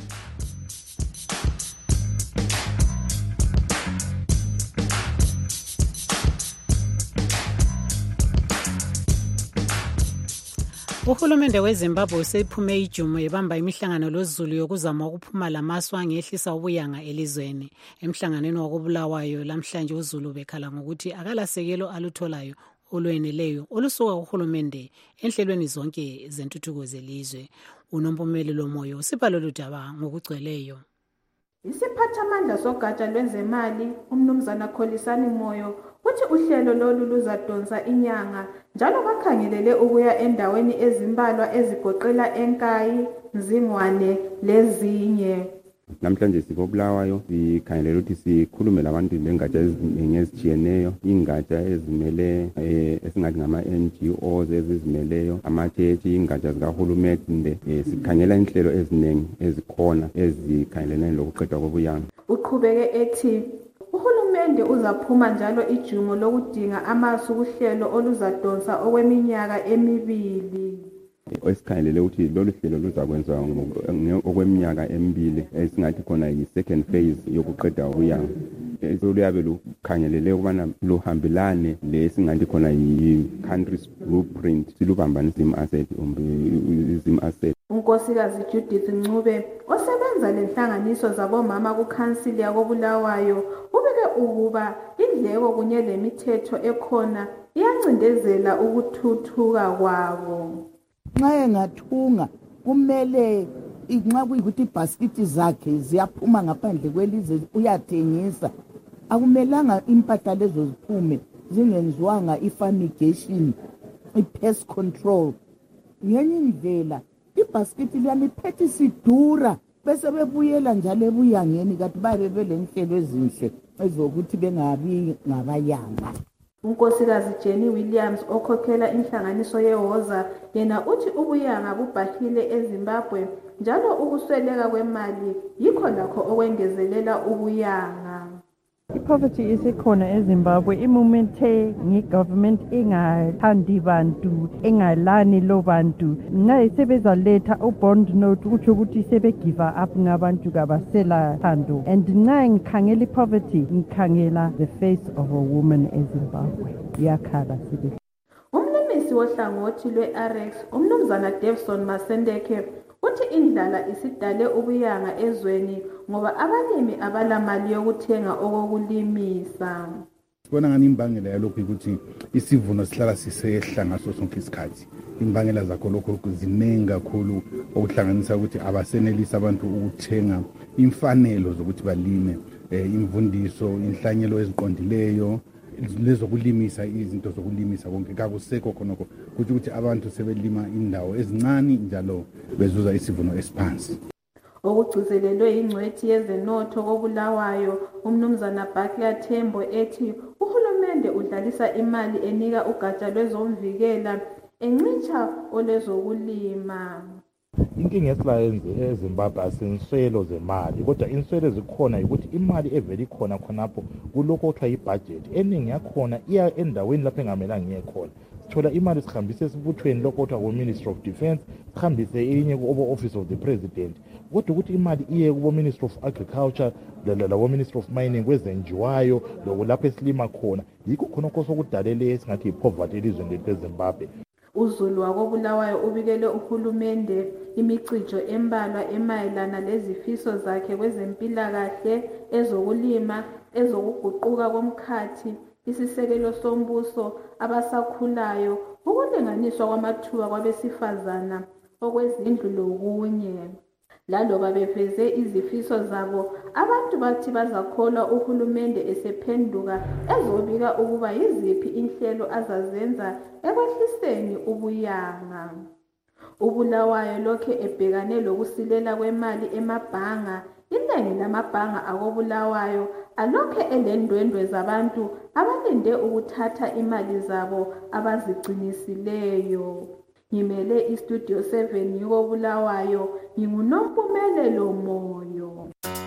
Speaker 4: Uhulumende weZimbabwe usephume ijumo ebamba imihlangano loZulu yokuzama ukuphuma lamasu angehlisa ubuyanga elizweni. Emhlanganweni wakobulawayo lamhlanje uZulu bekhala ngokuthi akalasekelo alutholayo olweneleyo olusuka kuhulumende enhlelweni zonke zentuthuko zelizwe. Unompumeli Moyo usipha lolu daba ngokugcweleyo.
Speaker 20: Isiphathamandla sogatsha lwezemali uMnumzana Kholisani Moyo uthi uhlelo lolu luzadonsa inyanga njalo bakhangelele ukuya endaweni ezimbalwa ezigoqela eNkayi, Mzingwane lezinye.
Speaker 21: Namhlanje sikobulawayo sikhangelela ukuthi sikhulume labantu bengatsha ezitshiyeneyo, ingatsha ezimele esingathi ngama-N G Os ezizimeleyo, amatshetshi, ingatsha zikahulumende. Sikhangela inhlelo eziningi ezikhona ezikhangelelane lokuqedwa kobuyanga.
Speaker 20: Uqhubeke ethi uhulumende uzaphuma njalo ijumo lokudinga amasu kuhlelo oluzadonsa okweminyaka emibili.
Speaker 21: Esikhangelele ukuthi lolu hlelo luzakwenza okweminyaka emibili esingathi khona yi-second phase yokuqeda ubuyanga. Luyabe lukhangelele ukubana luhambelane lesingathi khona yi-country's blueprint, silubambanisa izim-asset izim-asset.
Speaker 20: uNkosikazi Judith Ncube osebenza lenhlanganiso zabomama kuKhansili yakobulawayo ubike ukuba indleko kunye lemithetho ekhona iyancindezela ukuthuthuka kwabo.
Speaker 23: Nxa engathunga kumele nxa kuyikuthi ibhasikiti zakhe ziyaphuma ngaphandle kwelizwe uyathengisa, akumelanga impahla lezo ziphume zingenziwanga i-fumigation, i-pest control. Ngenye indlela ibhasikiti liyamiphethe isidura bese bebuyela njalo ebuyangeni kathi babe belenhlelo ezinhle ezokuthi bengabi ngabayanga.
Speaker 20: uNkosikazi Jenny Williams okhokhela inhlanganiso yeHoza yena uthi ubuyanga bubhahile eZimbabwe njalo ukusweleka kwemali yikho lakho okwengezelela ubuyanga.
Speaker 24: I-poverty isikhona eZimbabwe imumethe nge-government engathandi bantu, engalani lo bantu. Nxa sebezaletha u-bond note utsho ukuthi sebegive up ngabantu kabasela thando. And nxa ngikhangela i-poverty ngikhangela the face of a woman eZimbabwe. Iyakhala sibe.
Speaker 20: Umlimisi wohlangothi lwe-R X uMnumzana Davison Masendeke uthi indlala isidale ubuyanga ezweni ngoba abalimi abalamali yokuthenga okokulimisa.
Speaker 25: Sibona ngani imbangela yalokho ukuthi isivuno sihlala sisehla ngaso sonke isikhathi. Imbangela zakho lokho ziningi kakhulu okuhlanganisa ukuthi abasenelisa abantu ukuthenga imfanelo zokuthi balime. eh, imvundiso inhlanyelo eziqondileyo lezokulimisa izinto zokulimisa konke kakusekho khonoko kuthi ukuthi abantu sebelima indawo ezincane njalo bezuza isivuno esiphansi.
Speaker 20: Okugcizelelwe ingcwethi yezenotho koBulawayo umnumzana Bakya Thembo ethi uhulumende udlalisa imali enika ugatsha lwezomvikela encicha olezokulima.
Speaker 1: Inkinga esilayenze eZimbabwe asinswelo zemali kodwa inswelo zikhona ukuthi imali evela ikhona khonapho kulokho okuthiwa yibudget eningi yakhona iya endaweni lapho engamelanga ngiye khona. Sithola imali sihambise esibuthweni lokho okuthiwa ku-Ministry of Defence sihambise inye ku-Office of the President kodwa ukuthi imali iye kubo-Ministry of Agriculture labo-Ministry of Mining kwezenjiwayo lokulapho esilima khona yikho khonokho sokudalele esingathi yi-poverty elizweni lethu eZimbabwe.
Speaker 20: uZulu wakoBulawayo ubikele uhulumende imicijo embalwa emayelana lezifiso zakhe kwezempilakahle, ezokulima, ezokuguquka komkhathi, isisekelo sombuso, abasakhulayo, ukulinganiswa kwamathuba kwabesifazana, okwezindlu lokunye. Laloba beveze izifiso zabo, abantu bathi bazakholwa uhulumende esephenduka ezobika ukuba yiziphi inhlelo azazenza ekwehliseni ubuyanga. uBulawayo lokhe ebhekane lokusilela kwemali emabhanga. Iningi lamabhanga akoBulawayo alokhe elendwendwe zabantu abalinde ukuthatha imali zabo abazigcinisileyo. Ngimele iStudio seven yokoBulawayo, nginguNompumelelo Moyo.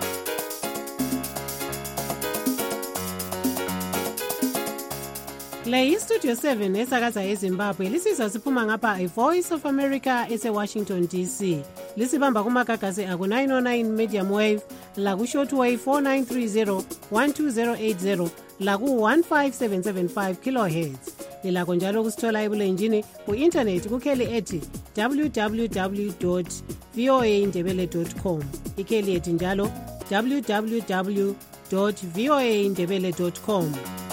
Speaker 4: Le iStudio seven esakaza eZimbabwe lisizwa siphuma ngapha iVoice of America ese-Washington D C. Lisibamba kumagagasi aku nine oh nine medium wave, laku shortwave four nine three zero, one two zero eight zero, laku one five seven seven five kilohertz. Lilakho njalo kusithola ebulenjini ku-internet kukheli ethi w w w dot v o a ndebele dot com. Ikheli ethi njalo w w w dot v o a ndebele dot com.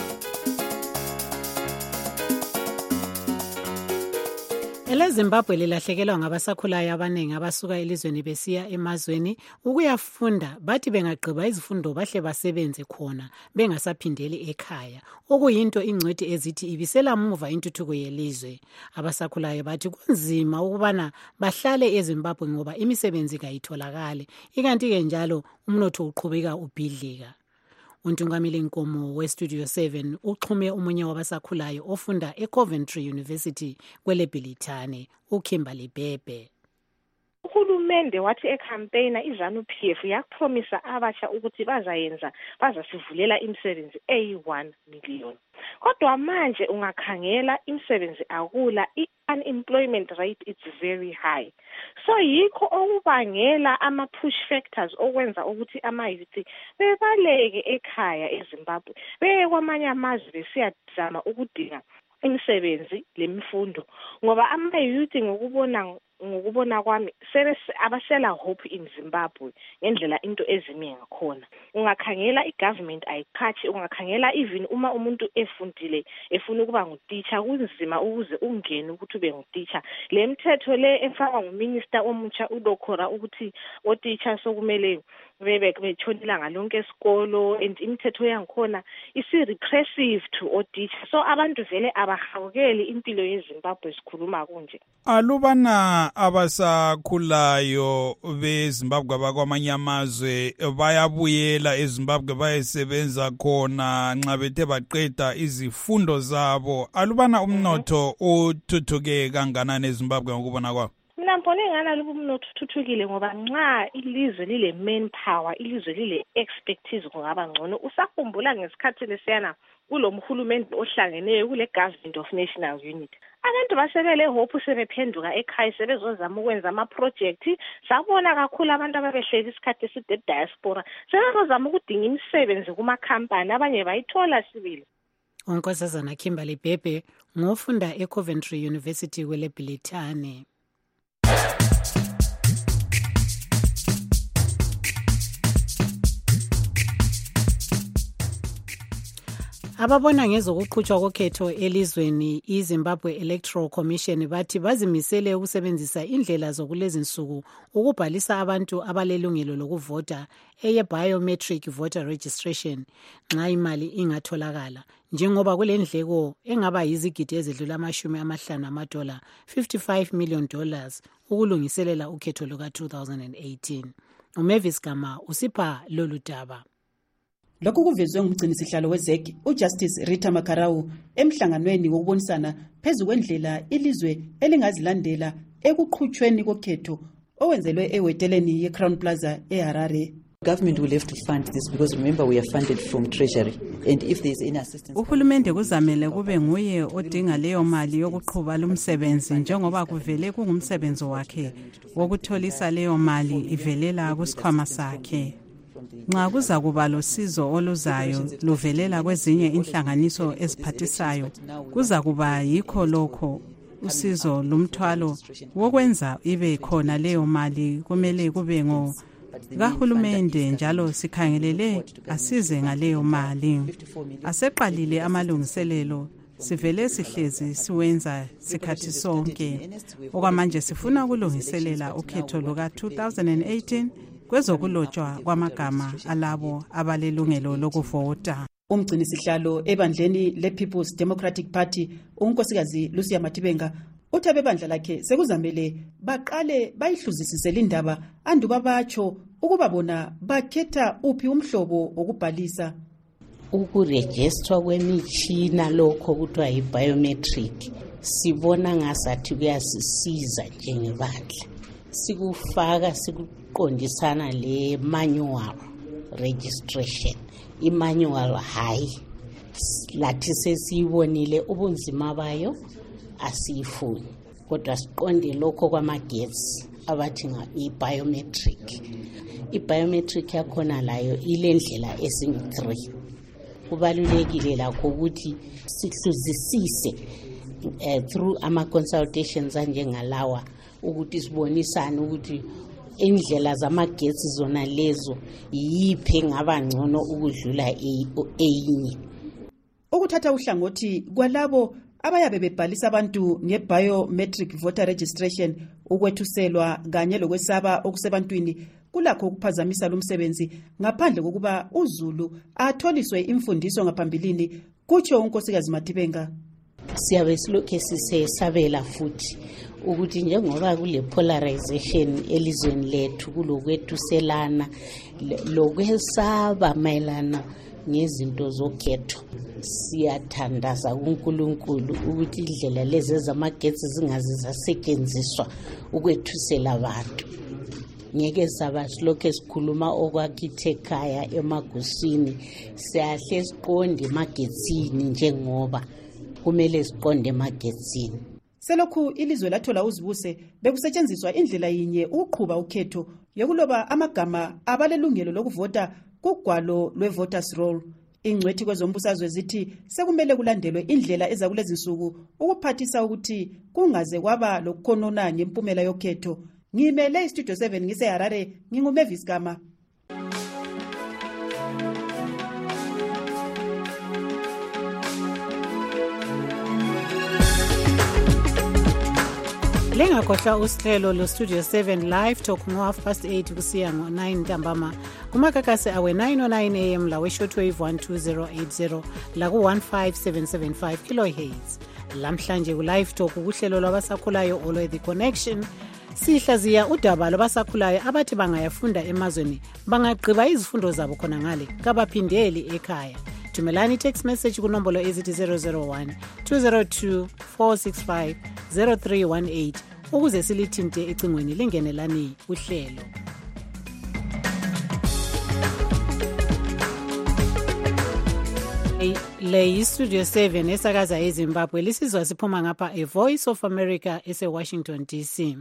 Speaker 4: EleZimbabwe lilahlekelwa ngabasakhulayo abaningi abasuka elizweni besiya emazweni ukuyafunda, bathi bengagqiba izifundo bahle basebenze khona bengasaphindeli ekhaya, okuyinto ingcwethi ezithi ibisela muva intuthuko yelizwe. Abasakhulayo bathi kunzima ukubana bahlale eZimbabwe ngoba imisebenzi kayitholakali, ikanti-ke njalo umnotho uqhubeka ubhidlika. Untungamile Nkomo weStudio seven uxhume umunye wabasakhulayo ofunda eCoventry University kweleBhilithane, uKimberly Bhebhe.
Speaker 8: Uhulumende wathi ecampaigner iZanu-P F yakupromisa abatsha ukuthi bazayenza bazasivulela imisebenzi eyi one million. Kodwa manje ungakhangela imisebenzi akula, i-unemployment rate is very high. So yikho okubangela ama-push factors okwenza ukuthi ama-youth bebaleke ekhaya eZimbabwe, beye kwamanye amazwe besiyazama ukudinga imisebenzi lemifundo, ngoba ama-youth ngokubona ngokubona kwami sebe abasela hope in Zimbabwe ngendlela into ezimi ngakhona. Ungakhangela igovernment ayikhathi, ungakhangela even uma umuntu efundile efuna ukuba ngutitsha kunzima ukuze ungene ukuthi ube ngutitsha. Le mthetho le efaka nguminister omutsha uDokhora ukuthi otitsha sokumele bebe betshonela ngalonke esikolo, and imithetho yangikhona isi repressive to otitsha. So abantu vele abahawukeli impilo yeZimbabwe sikhuluma kunje.
Speaker 18: Alubana abasakhulayo beZimbabwe abakwamanye amazwe bayabuyela eZimbabwe bayesebenza khona nxa bethe baqeda izifundo zabo. Alubana umnotho uthuthuke kanganani eZimbabwe ngokubona kwabo?
Speaker 8: Mina mbone ngana lobu umnotho uthuthukile ngoba nxa ilizwe lile manpower, ilizwe lile expertise kungaba ngcono. Usakhumbula ngesikhathi lesiyana kulomhulumende ohlangeneyo kule Government of National Unity. Abantu basebele hope sebephenduka ekhaya sebezozama ukwenza ama-project. Sabona kakhulu abantu ababehleli isikhathi eside diaspora sebezozama ukudinga imisebenzi kuma-company, abanye bayithola sibili.
Speaker 4: Unkosazana Kimberly Bhebhe ngofunda eCoventry University kweleBhilithane. Ababona ngezokuqhutshwa kokhetho elizweni iZimbabwe Electoral Commission bathi bazimisele ukusebenzisa indlela zokulezinsuku ukubhalisa abantu abalelungelo lokuvota eye biometric voter registration nxa imali ingatholakala, njengoba kulendleko engaba yizigidi ezidlula amashumi amahlanu amadola fifty-five million dollars ukulungiselela ukhetho luka two thousand eighteen. uMavis Gama usipha lolu daba.
Speaker 9: Lokhu kuvezwe ngumgcinisihlalo we-Z E C uJustice Rita Makarau emhlanganweni wokubonisana phezu kwendlela ilizwe elingazilandela ekuqhutshweni kokhetho owenzelwe eweteleni ye-Crown Plaza eHarare.
Speaker 12: Government will have to fund this because remember we are funded from treasury and if there is any assistance.
Speaker 22: Uhulumende kuzamele kube nguye odinga leyo mali yokuqhuba lumsebenzi njengoba kuvele kungumsebenzi wakhe wokutholisa leyo mali ivelela kusikhwama sakhe. Nxa kuza kuba losizo oluzayo luvelela kwezinye inhlanganiso eziphathisayo, kuza kuba yikho lokho usizo lumthwalo wokwenza ibe khona leyo mali kumele kube ngo kahulumende, njalo sikhangelele asize ngaleyo mali. Aseqalile amalungiselelo, sivele sihlezi siwenza sikhathi sonke. Okwamanje sifuna ukulungiselela ukhetho luka two thousand eighteen kwezokulotshwa kwamagama alabo abalelungelo lokuvota.
Speaker 9: Umgcinisihlalo ebandleni le-People's Democratic Party unkosikazi Lucia Matibenga uthi abebandla lakhe sekuzamele baqale bayihluzisise lindaba anduba batsho ukuba bona bakhetha uphi umhlobo wokubhalisa.
Speaker 13: Ukurejistwa kwemitshina lokho kuthiwa yi-biometric sibona ngasathi kuyasisiza njengebandla. Sikufaka sikuqondisana le manual registration. I-manual hayi lathi sesiyibonile ubunzima bayo asiyifuni, kodwa siqonde lokho kwamagetsi abathi i-biometric. I-biometric yakhona layo ile ndlela ezingu-three. Kubalulekile lakho ukuthi sihluzisise uh, through ama-consultations anjengalawa ukuthi sibonisane ukuthi indlela zamagetsi zona lezo yiphi ngaba ngcono ukudlula eyinye.
Speaker 9: Ukuthatha uhlangothi kwalabo abayabe bebhalisa abantu nge-biometric voter registration ukwethuselwa kanye lokwesaba okusebantwini kulakho ukuphazamisa lumsebenzi ngaphandle kokuba uZulu atholiswe imfundiso ngaphambilini, kutsho unkosikazi Matibenga.
Speaker 13: Siyabe silokhe sisesabela futhi ukuthi njengoba kule polarization elizweni lethu kulokwethuselana lokwesaba mayelana ngezinto zokhetho, siyathandaza kuNkulunkulu ukuthi indlela lezi zamagetsi zingaze zasetshenziswa ukwethusela abantu. Ngeke saba silokhe sikhuluma okwakithi ekhaya emagusini, siyahle siqonde emagetsini njengoba kumele siqonde emagetsini.
Speaker 9: Selokhu ilizwe lathola uzibuse bekusetshenziswa indlela yinye ukuqhuba ukhetho yokuloba amagama abalelungelo lokuvota kugwalo lwe-voters roll. Ingcwethi kwezombusazwe zithi sekumele kulandelwe indlela eza kulezinsuku ukuphathisa ukuthi kungaze kwaba lokukhonona ngempumela yokhetho. Ngimele iStudio seven ngiseHarare, nginguMavis Gama.
Speaker 4: Lengakhohlwa usihlelo lo Studio seven live talk ngo half past eight kusiya ngo nine ntambama kumakakasi awe nine oh nine a m la we shortwave one two zero eight zero la ku one five seven seven five kilohertz. Lamhlanje ku live talk kuhlelo lwabasakhulayo all the connection. Sihlaziya udaba lwabasakhulayo abathi bangayafunda emazweni bangagqiba izifundo zabo khona ngale kabaphindeli ekhaya. Thumelani text message kunombolo ezithi zero zero one two zero two four six five zero three one eight ukuze silithinte ecingweni lingenelani uhlelo. Le iStudio seven esakaza eZimbabwe lisizwa siphuma ngapha e Voice of America ese Washington D C.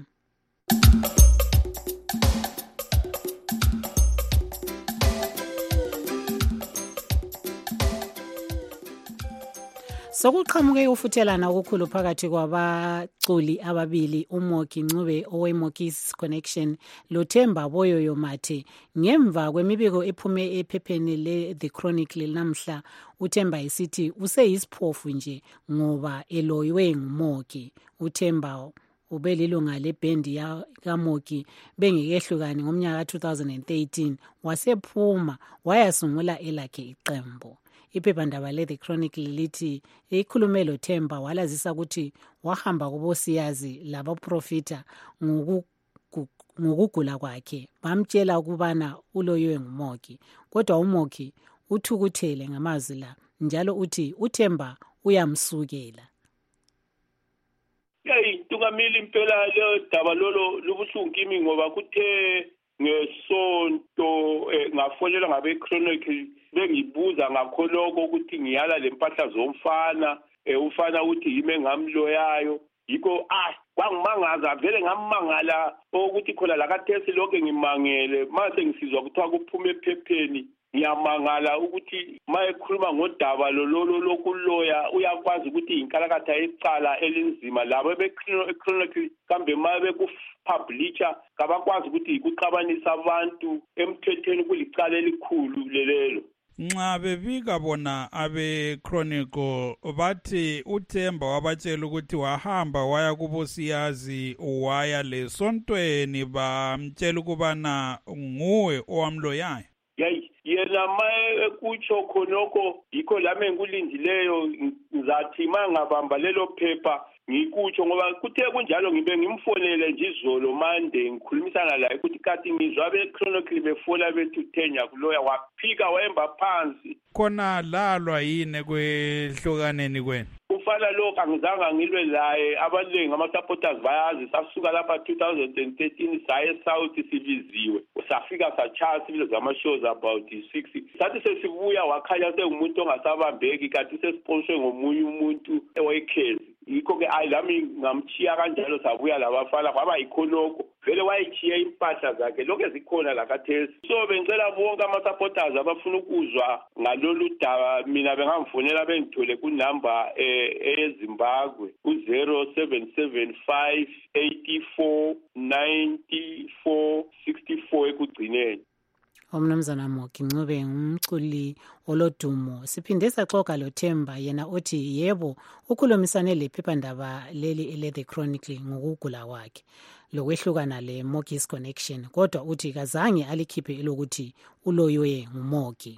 Speaker 4: Sokuqhamuke ufuthelana okukhulu phakathi kwabaculi ababili uMoki Ncube oweMoki's Connection loThemba Boyoyo Mathe ngemva kwemibiko ephume ephepheni le The Chronicle namhla. uThemba isithi useyisiphofu nje ngoba eloyiwe nguMoki. uThemba ubelilunga lebhendi kaMoki bengekehlukani ngomnyaka two thousand thirteen wasephuma wayasungula elakhe iqembu. Iphephandaba le The Chronicle lithi ikhulume loThemba walazisa ukuthi wahamba kubosiyazi labaprofita ngokugula kwakhe bamtshela ukubana uloyiwe nguMoki, kodwa uMoki uthukuthele ngamazwi la njalo uthi uThemba uyamsukela.
Speaker 10: Hey, Tungamili impela le daba lolo lubuhlungu kimi ngoba kuthe ngesonto ngafonela ngabe Chronicle bengibuza ngakho lokho ukuthi ngiyala lempahla zomfana umfana uthi yime ngamloyayo yiko ah kwangimangaza vele ngamangala ukuthi khona la kathesi lokho ngimangele mase ngisizwa kuthiwa kuphume ephepheni ngiyamangala ukuthi mayekhuluma ngodaba lolo lokuloya uyakwazi ukuthi inkalakatha ecala elinzima labo be-Chronicle kambe mabe kupublisha kabakwazi ukuthi ikuxabanisa abantu emthethweni kulicala elikhulu lelelo.
Speaker 18: Nxa bebika bona abe-Chronicle bathi uThemba wabatshela ukuthi wahamba waya kubosiyazi waya lesontweni bamtshela ukubana nguwe owamloyayo.
Speaker 10: Yayi yena maye kutsho khonoko yikho lami engikulindileyo ngizathi mangabamba lelo phepha ngikutsho ngoba kuthe kunjalo ngibe ngimfonele nje izolo mande ngikhulumisana laye ukuthi kathi ngizwa abe-Chronicle befola bethu Thenya kuloya waphika wemba phansi.
Speaker 18: Khona lalwa yini kwehlukaneni kwenu?
Speaker 10: Ufana lokho angizange ngilwe laye abaningi ama-supporters bayazi sasuka lapha two thousand thirteen saye South sibiziwe safika sachaya sibilo zama-shows about six sathi sesibuya wakhanya sengumuntu ongasabambeki kanti sesiponswe ngomunye umuntu ewayikhezi yikho-ke ayi lami ngamchiya kanjalo sabuya labafana kwaba yikhonokho vele wayichiya impahla zakhe lokhu ezikhona la kathesi. So bengicela bonke ama-supporters abafuna ukuzwa ngalolu daba mina bengamfonela bengithole kunamba eZimbabwe u-zero seven seven five eight four nine four six four ekugcineni.
Speaker 4: Umnumzana Moki Ncube ngumculi olodumo. Siphinde saxoxa loThemba yena othi yebo ukhulumisane lephephandaba leli ele The Chronicle ngokugula kwakhe lokwehlukana le Moki's Connection, kodwa uthi kazange alikhiphe elokuthi uloyiwe nguMoki.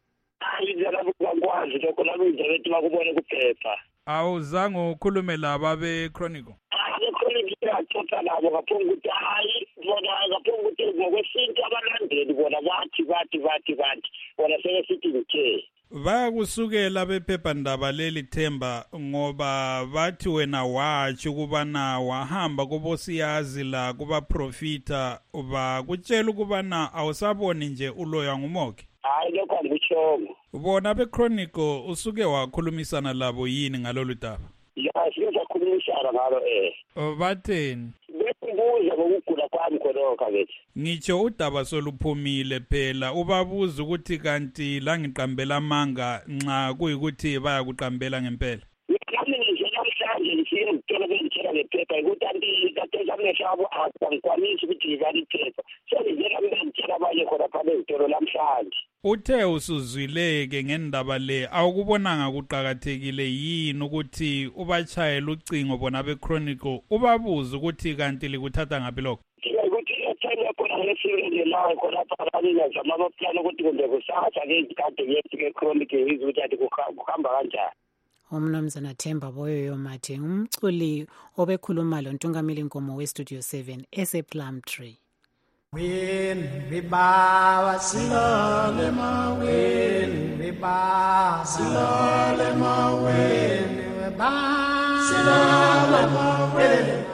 Speaker 14: Ayizela ukwazi lokho lakuze bethi bakubone kuphepha.
Speaker 18: Awuzange ukhulume laba abe-Chronicle?
Speaker 14: Abe-Chronicle yaxoxa labo ngaphambi ukuthi hayi bona ngaphambi ukuthi ngokwesintu abalandeli bona bathi bathi bathi bathi bona sebesithi ngithe.
Speaker 18: Bayakusukela bephephandaba leli Themba ngoba bathi wena watsho ukubana wahamba kubosiyazi la kubaprofita bakutshela ukubana awusaboni nje uloya nguMoki.
Speaker 14: Hayi lokho angikushongo.
Speaker 18: Bona be-Chronicle usuke wakhulumisana labo yini ngalolu daba?
Speaker 14: Ya sizokhulumisana ngalo eh.
Speaker 18: Batheni?
Speaker 14: Besibuza ngokugula kwami khonokho kethi.
Speaker 18: Ngitsho udaba soluphumile phela ubabuza ukuthi kanti la ngiqambela amanga nxa kuyikuthi bayakuqambela ngempela.
Speaker 14: Nami nje namhlanje ngifike ngithola bengitshela ngephepha ukuthi anti kathesa amehlo abo angikwanisi ukuthi ngibale iphepha. So ngizela ngitshela abanye khona phela ezitolo namhlanje.
Speaker 18: Uthe usuzwileke ngendaba le awukubonanga kuqhakathekile yini ukuthi ubachayela ucingo bona be-Chronicle ubabuza ukuthi kanti likuthatha ngaphi lokho?
Speaker 14: Ukuthi ethenya khona ngesibili lawo khona phakathi ngizama ukuplana ukuthi kumbe kusasa ke ikade yethi ke-Chronicle izwe ukuthi athi kuhamba kanjani.
Speaker 4: Umnumzana Themba Boyoyo Mathe umculi obekhuluma lo Ntungamili Nkomo we-Studio seven ese-Plumtree.
Speaker 15: When we bow, silale ma when we bow, silale ma when we bow, silale ma when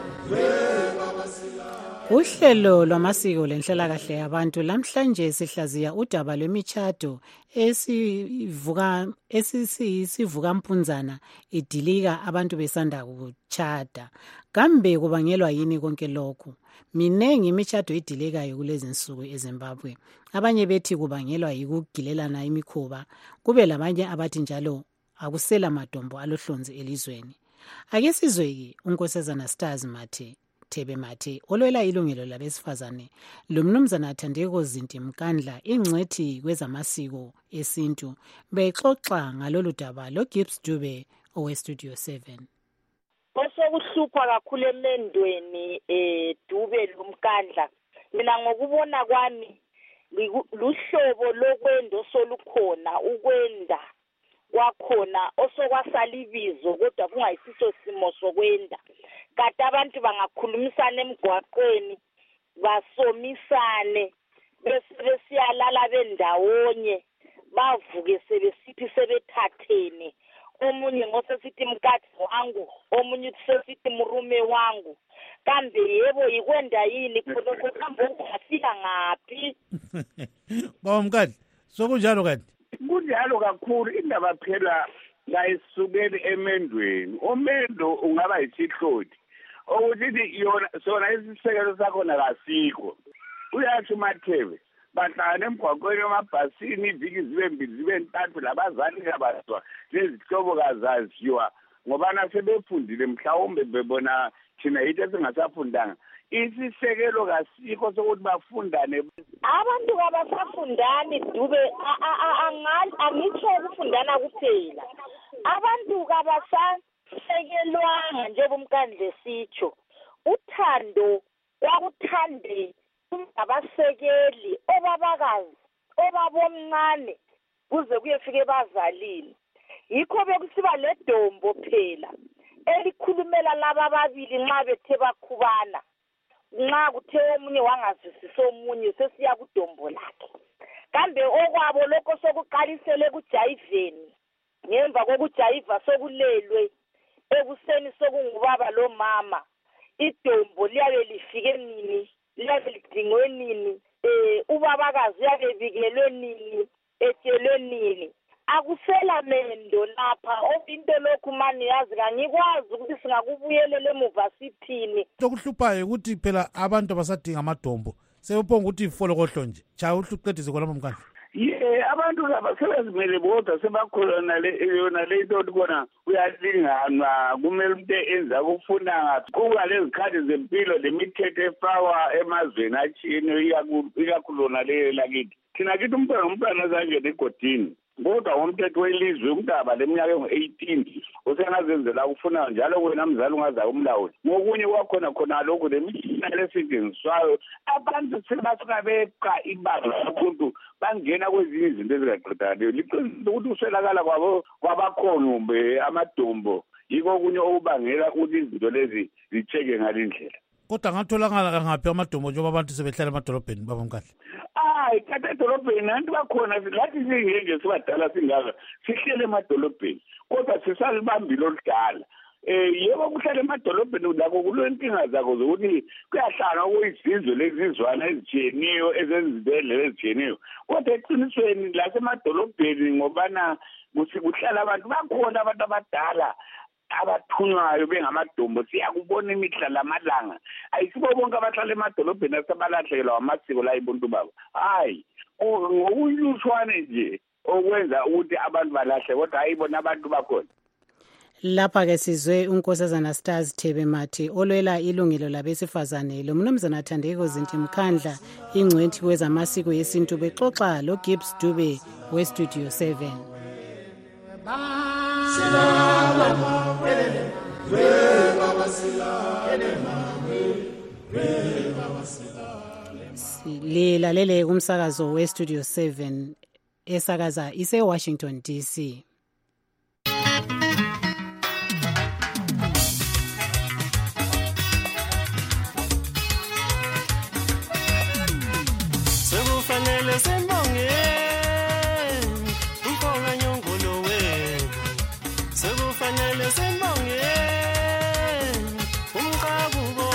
Speaker 4: Uhlelo lwamasiko lenhlalakahle yabantu lamhlanje sihlaziya udaba lwemichado esivuka esisivuka mpunzana idilika abantu besanda kuchada. Kambe kubangelwa yini konke lokho? Minengi imichado idilekayo kulezi nsuku eZimbabwe. Abanye bethi kubangelwa yikugilelana imikhuba, kube labanye abathi njalo akusela madombo alohlonzi elizweni. Ake sizwe-ke unkosazana Stars Mathe Thebe Mathe olwela ilungelo labesifazane lo mnumzana Thandeko Zinti Mkandla ingcwethi kwezamasiko esintu bexoxa ngalolu daba lo Gibbs Dube owe Studio seven.
Speaker 6: Osokuhlupha kakhulu emendweni eh Dube lomkandla mina ngokubona kwami luhlobo lokwendo solukhona ukwenda kwakhona osokwasalibizo kodwa kungayisiso simo sokwenda kade abantu bangakhulumisana emgwaqweni basomisane bese besiyalala bendawonye bavuke sebesithi sebethathene omunye ngosesithi mkati wangu omunye usesithi murume wangu kambe yebo yikwenda yini khona kambe ungafika ngapi
Speaker 7: Baba Mkandla sokunjalo kanti
Speaker 16: kunjalo kakhulu indaba phela la isukeli emendweni omendo ungaba yisihloti ukuthi yona sona isisekelo sakho nakasikho uyathi Mathebe bahlangana emgwaqweni emabhasini iviki zibe mbili zibe ntathu labazali kabazwa lezihlobo kazaziwa ngoba nasebefundile mhlawumbe bebona thina yitho esingasafundanga isisekelo kasikho sokuthi bafundane
Speaker 6: abantu kabasafundani Dube angal angitsho ukufundana kuphela abantu kabasasekelwanga njengomkandle sitsho uthando kwakuthande abasekeli obabakazi obabomncane kuze kuyefike bazalini yikho bekusiba ledombo phela elikhulumela laba ababili nxa bethe bakhubana nxa kuthe omunye wangazwisisa omunye sesiya kudombo lakhe kambe okwabo lokho sokuqalisele kujayiveni ngemva kokujayiva sokulelwe ekuseni sokungubaba lo mama idombo liyabe lifike nini liyabe lidingwe nini eh ubabakazi uyabe bikelwe nini etshelwe nini akusela mendo lapha into lokhu mani yazi ngikwazi ukuthi singakubuyelela emuva sithini
Speaker 7: okuhluphayo ukuthi phela abantu abasadinga amadombo sebephonga ukuthi ifolokohlo nje cha uhluqedise khona Mkandla
Speaker 16: ye abantu abasebenzimele bodwa sebakhona le yona le into khona uyalinganwa kumele umuntu enza ukufuna ngathi kuba lezikhathi zempilo lemithetho efakwa emazweni achini ikakhulu le lakithi thina kithi umntwana umntwana zangena egodini kodwa umthetho welizwe umntaba leminyaka engu-eighteen usengazenzela ukufuna njalo wena mzali ungaza umlawuli ngokunye kwakhona khona lokhu lemitshina lesetshenziswayo abantu sebasuka beqa ibanga lomuntu bangena kwezinye izinto ezingaqedakaleyo liqiniso ukuthi uswelakala kwabo kwabakhona amadombo yiko okunye okubangela ukuthi izinto lezi zicheke ngalindlela
Speaker 7: kodwa ngatholakala ngaphi amadombo njengoba abantu sebehlala emadolobheni Baba Mkandla
Speaker 16: hayi kade edolobheni abantu bakhona lathi singenge sibadala singaka sihlele emadolobheni kodwa sisalibambile oludala eh yebo kuhlala emadolobheni lakho kulwenkinga zakho zokuthi kuyahlala okuyizizwe lezizwana ezitshiyeneyo ezenzibele ezitshiyeneyo kodwa eqinisweni lasemadolobheni ngobana kuhlala abantu bakhona abantu abadala abathunywayo bengamadombo siyakubona imihla lamalanga ayisibo bonke abahlala emadolobheni asebalahlekelwa amasiko la ibuntu babo hayi ngokuyuswane nje okwenza ukuthi abantu balahle kodwa ayibona abantu bakhona
Speaker 4: lapha ke sizwe unkosazana Stars Thebe Mathe olwela ilungelo labesifazane lo mnumzana Thandeko Zinti Mkandla ingcwethi kwezamasiko yesintu bexoxa lo Gibbs Dube we Studio seven.
Speaker 15: Silala mawele, we baba silale mawele, we baba silale.
Speaker 4: Lilalele kumsakazo we Studio seven esakaza ise Washington D C.
Speaker 17: Sekufanele sembonge umfonga nyongolo we sekufanele sembonge umqabuko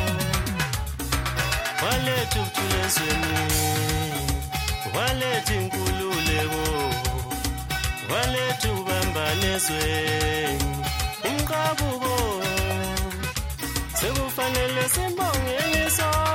Speaker 17: walethu kuthulezweni walethu inkululeko walethu bambanezweni umqabuko sekufanele sembonge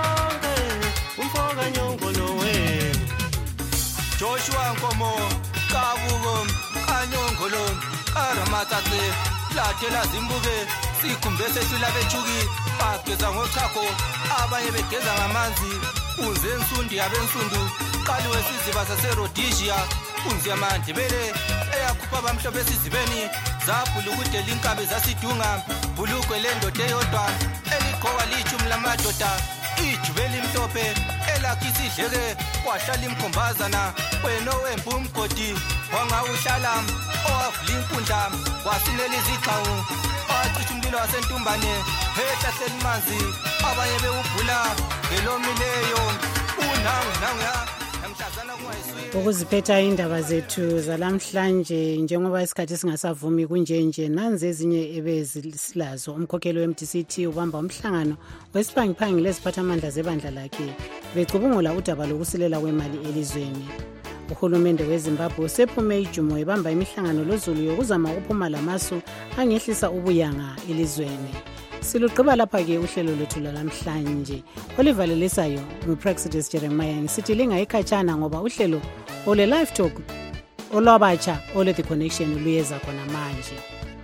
Speaker 17: sonke umfonga nyongolo we
Speaker 19: Joshua Nkomo
Speaker 2: kabuko kanyongolo karamatsatse lathela zimbuke sikhumbe sesila bechuki bageza ngochakho abanye begeza ngamanzi unze ensundi yabensundu qaliwe siziba saseRhodesia unze amandebele eyakhupha abamhlophe esizibeni zabhula ukudela inkabi zasidunga bulukwe lendoda eyodwa eliqhoka lichumi lamadoda ijubeli mhlophe elakhi isidleke kwahlala imkhombazana wena owembu umgodi wangawuhlala owavula inkundla wasinela izigxawu wacisha umlilo wasentumbane ehlahleni manzi abanye bewubhula ngelomileyo unangu nanguya namhlazana kungayiswile.
Speaker 4: Ukuziphetha indaba zethu zalamhlanje njengoba isikhathi singasavumi kunjenje nanzi ezinye ebezisilazo. Umkhokheli we-M D C T ubamba umhlangano wesiphangi-phangi leziphathamandla zebandla lakhe becubungula udaba lokusilela kwemali elizweni. Uhulumende weZimbabwe usephume ijumo ebamba imihlangano lozulu yokuzama ukuphuma lamasu angehlisa ubuyanga elizweni. Siluqhiba lapha-ke uhlelo lwethu lwalamhlanje olivalelisayo nguPraxidis Jeremiah ngisithi lingayikhatshana ngoba uhlelo ole live talk olwabatsha ole the connection luyeza khona manje.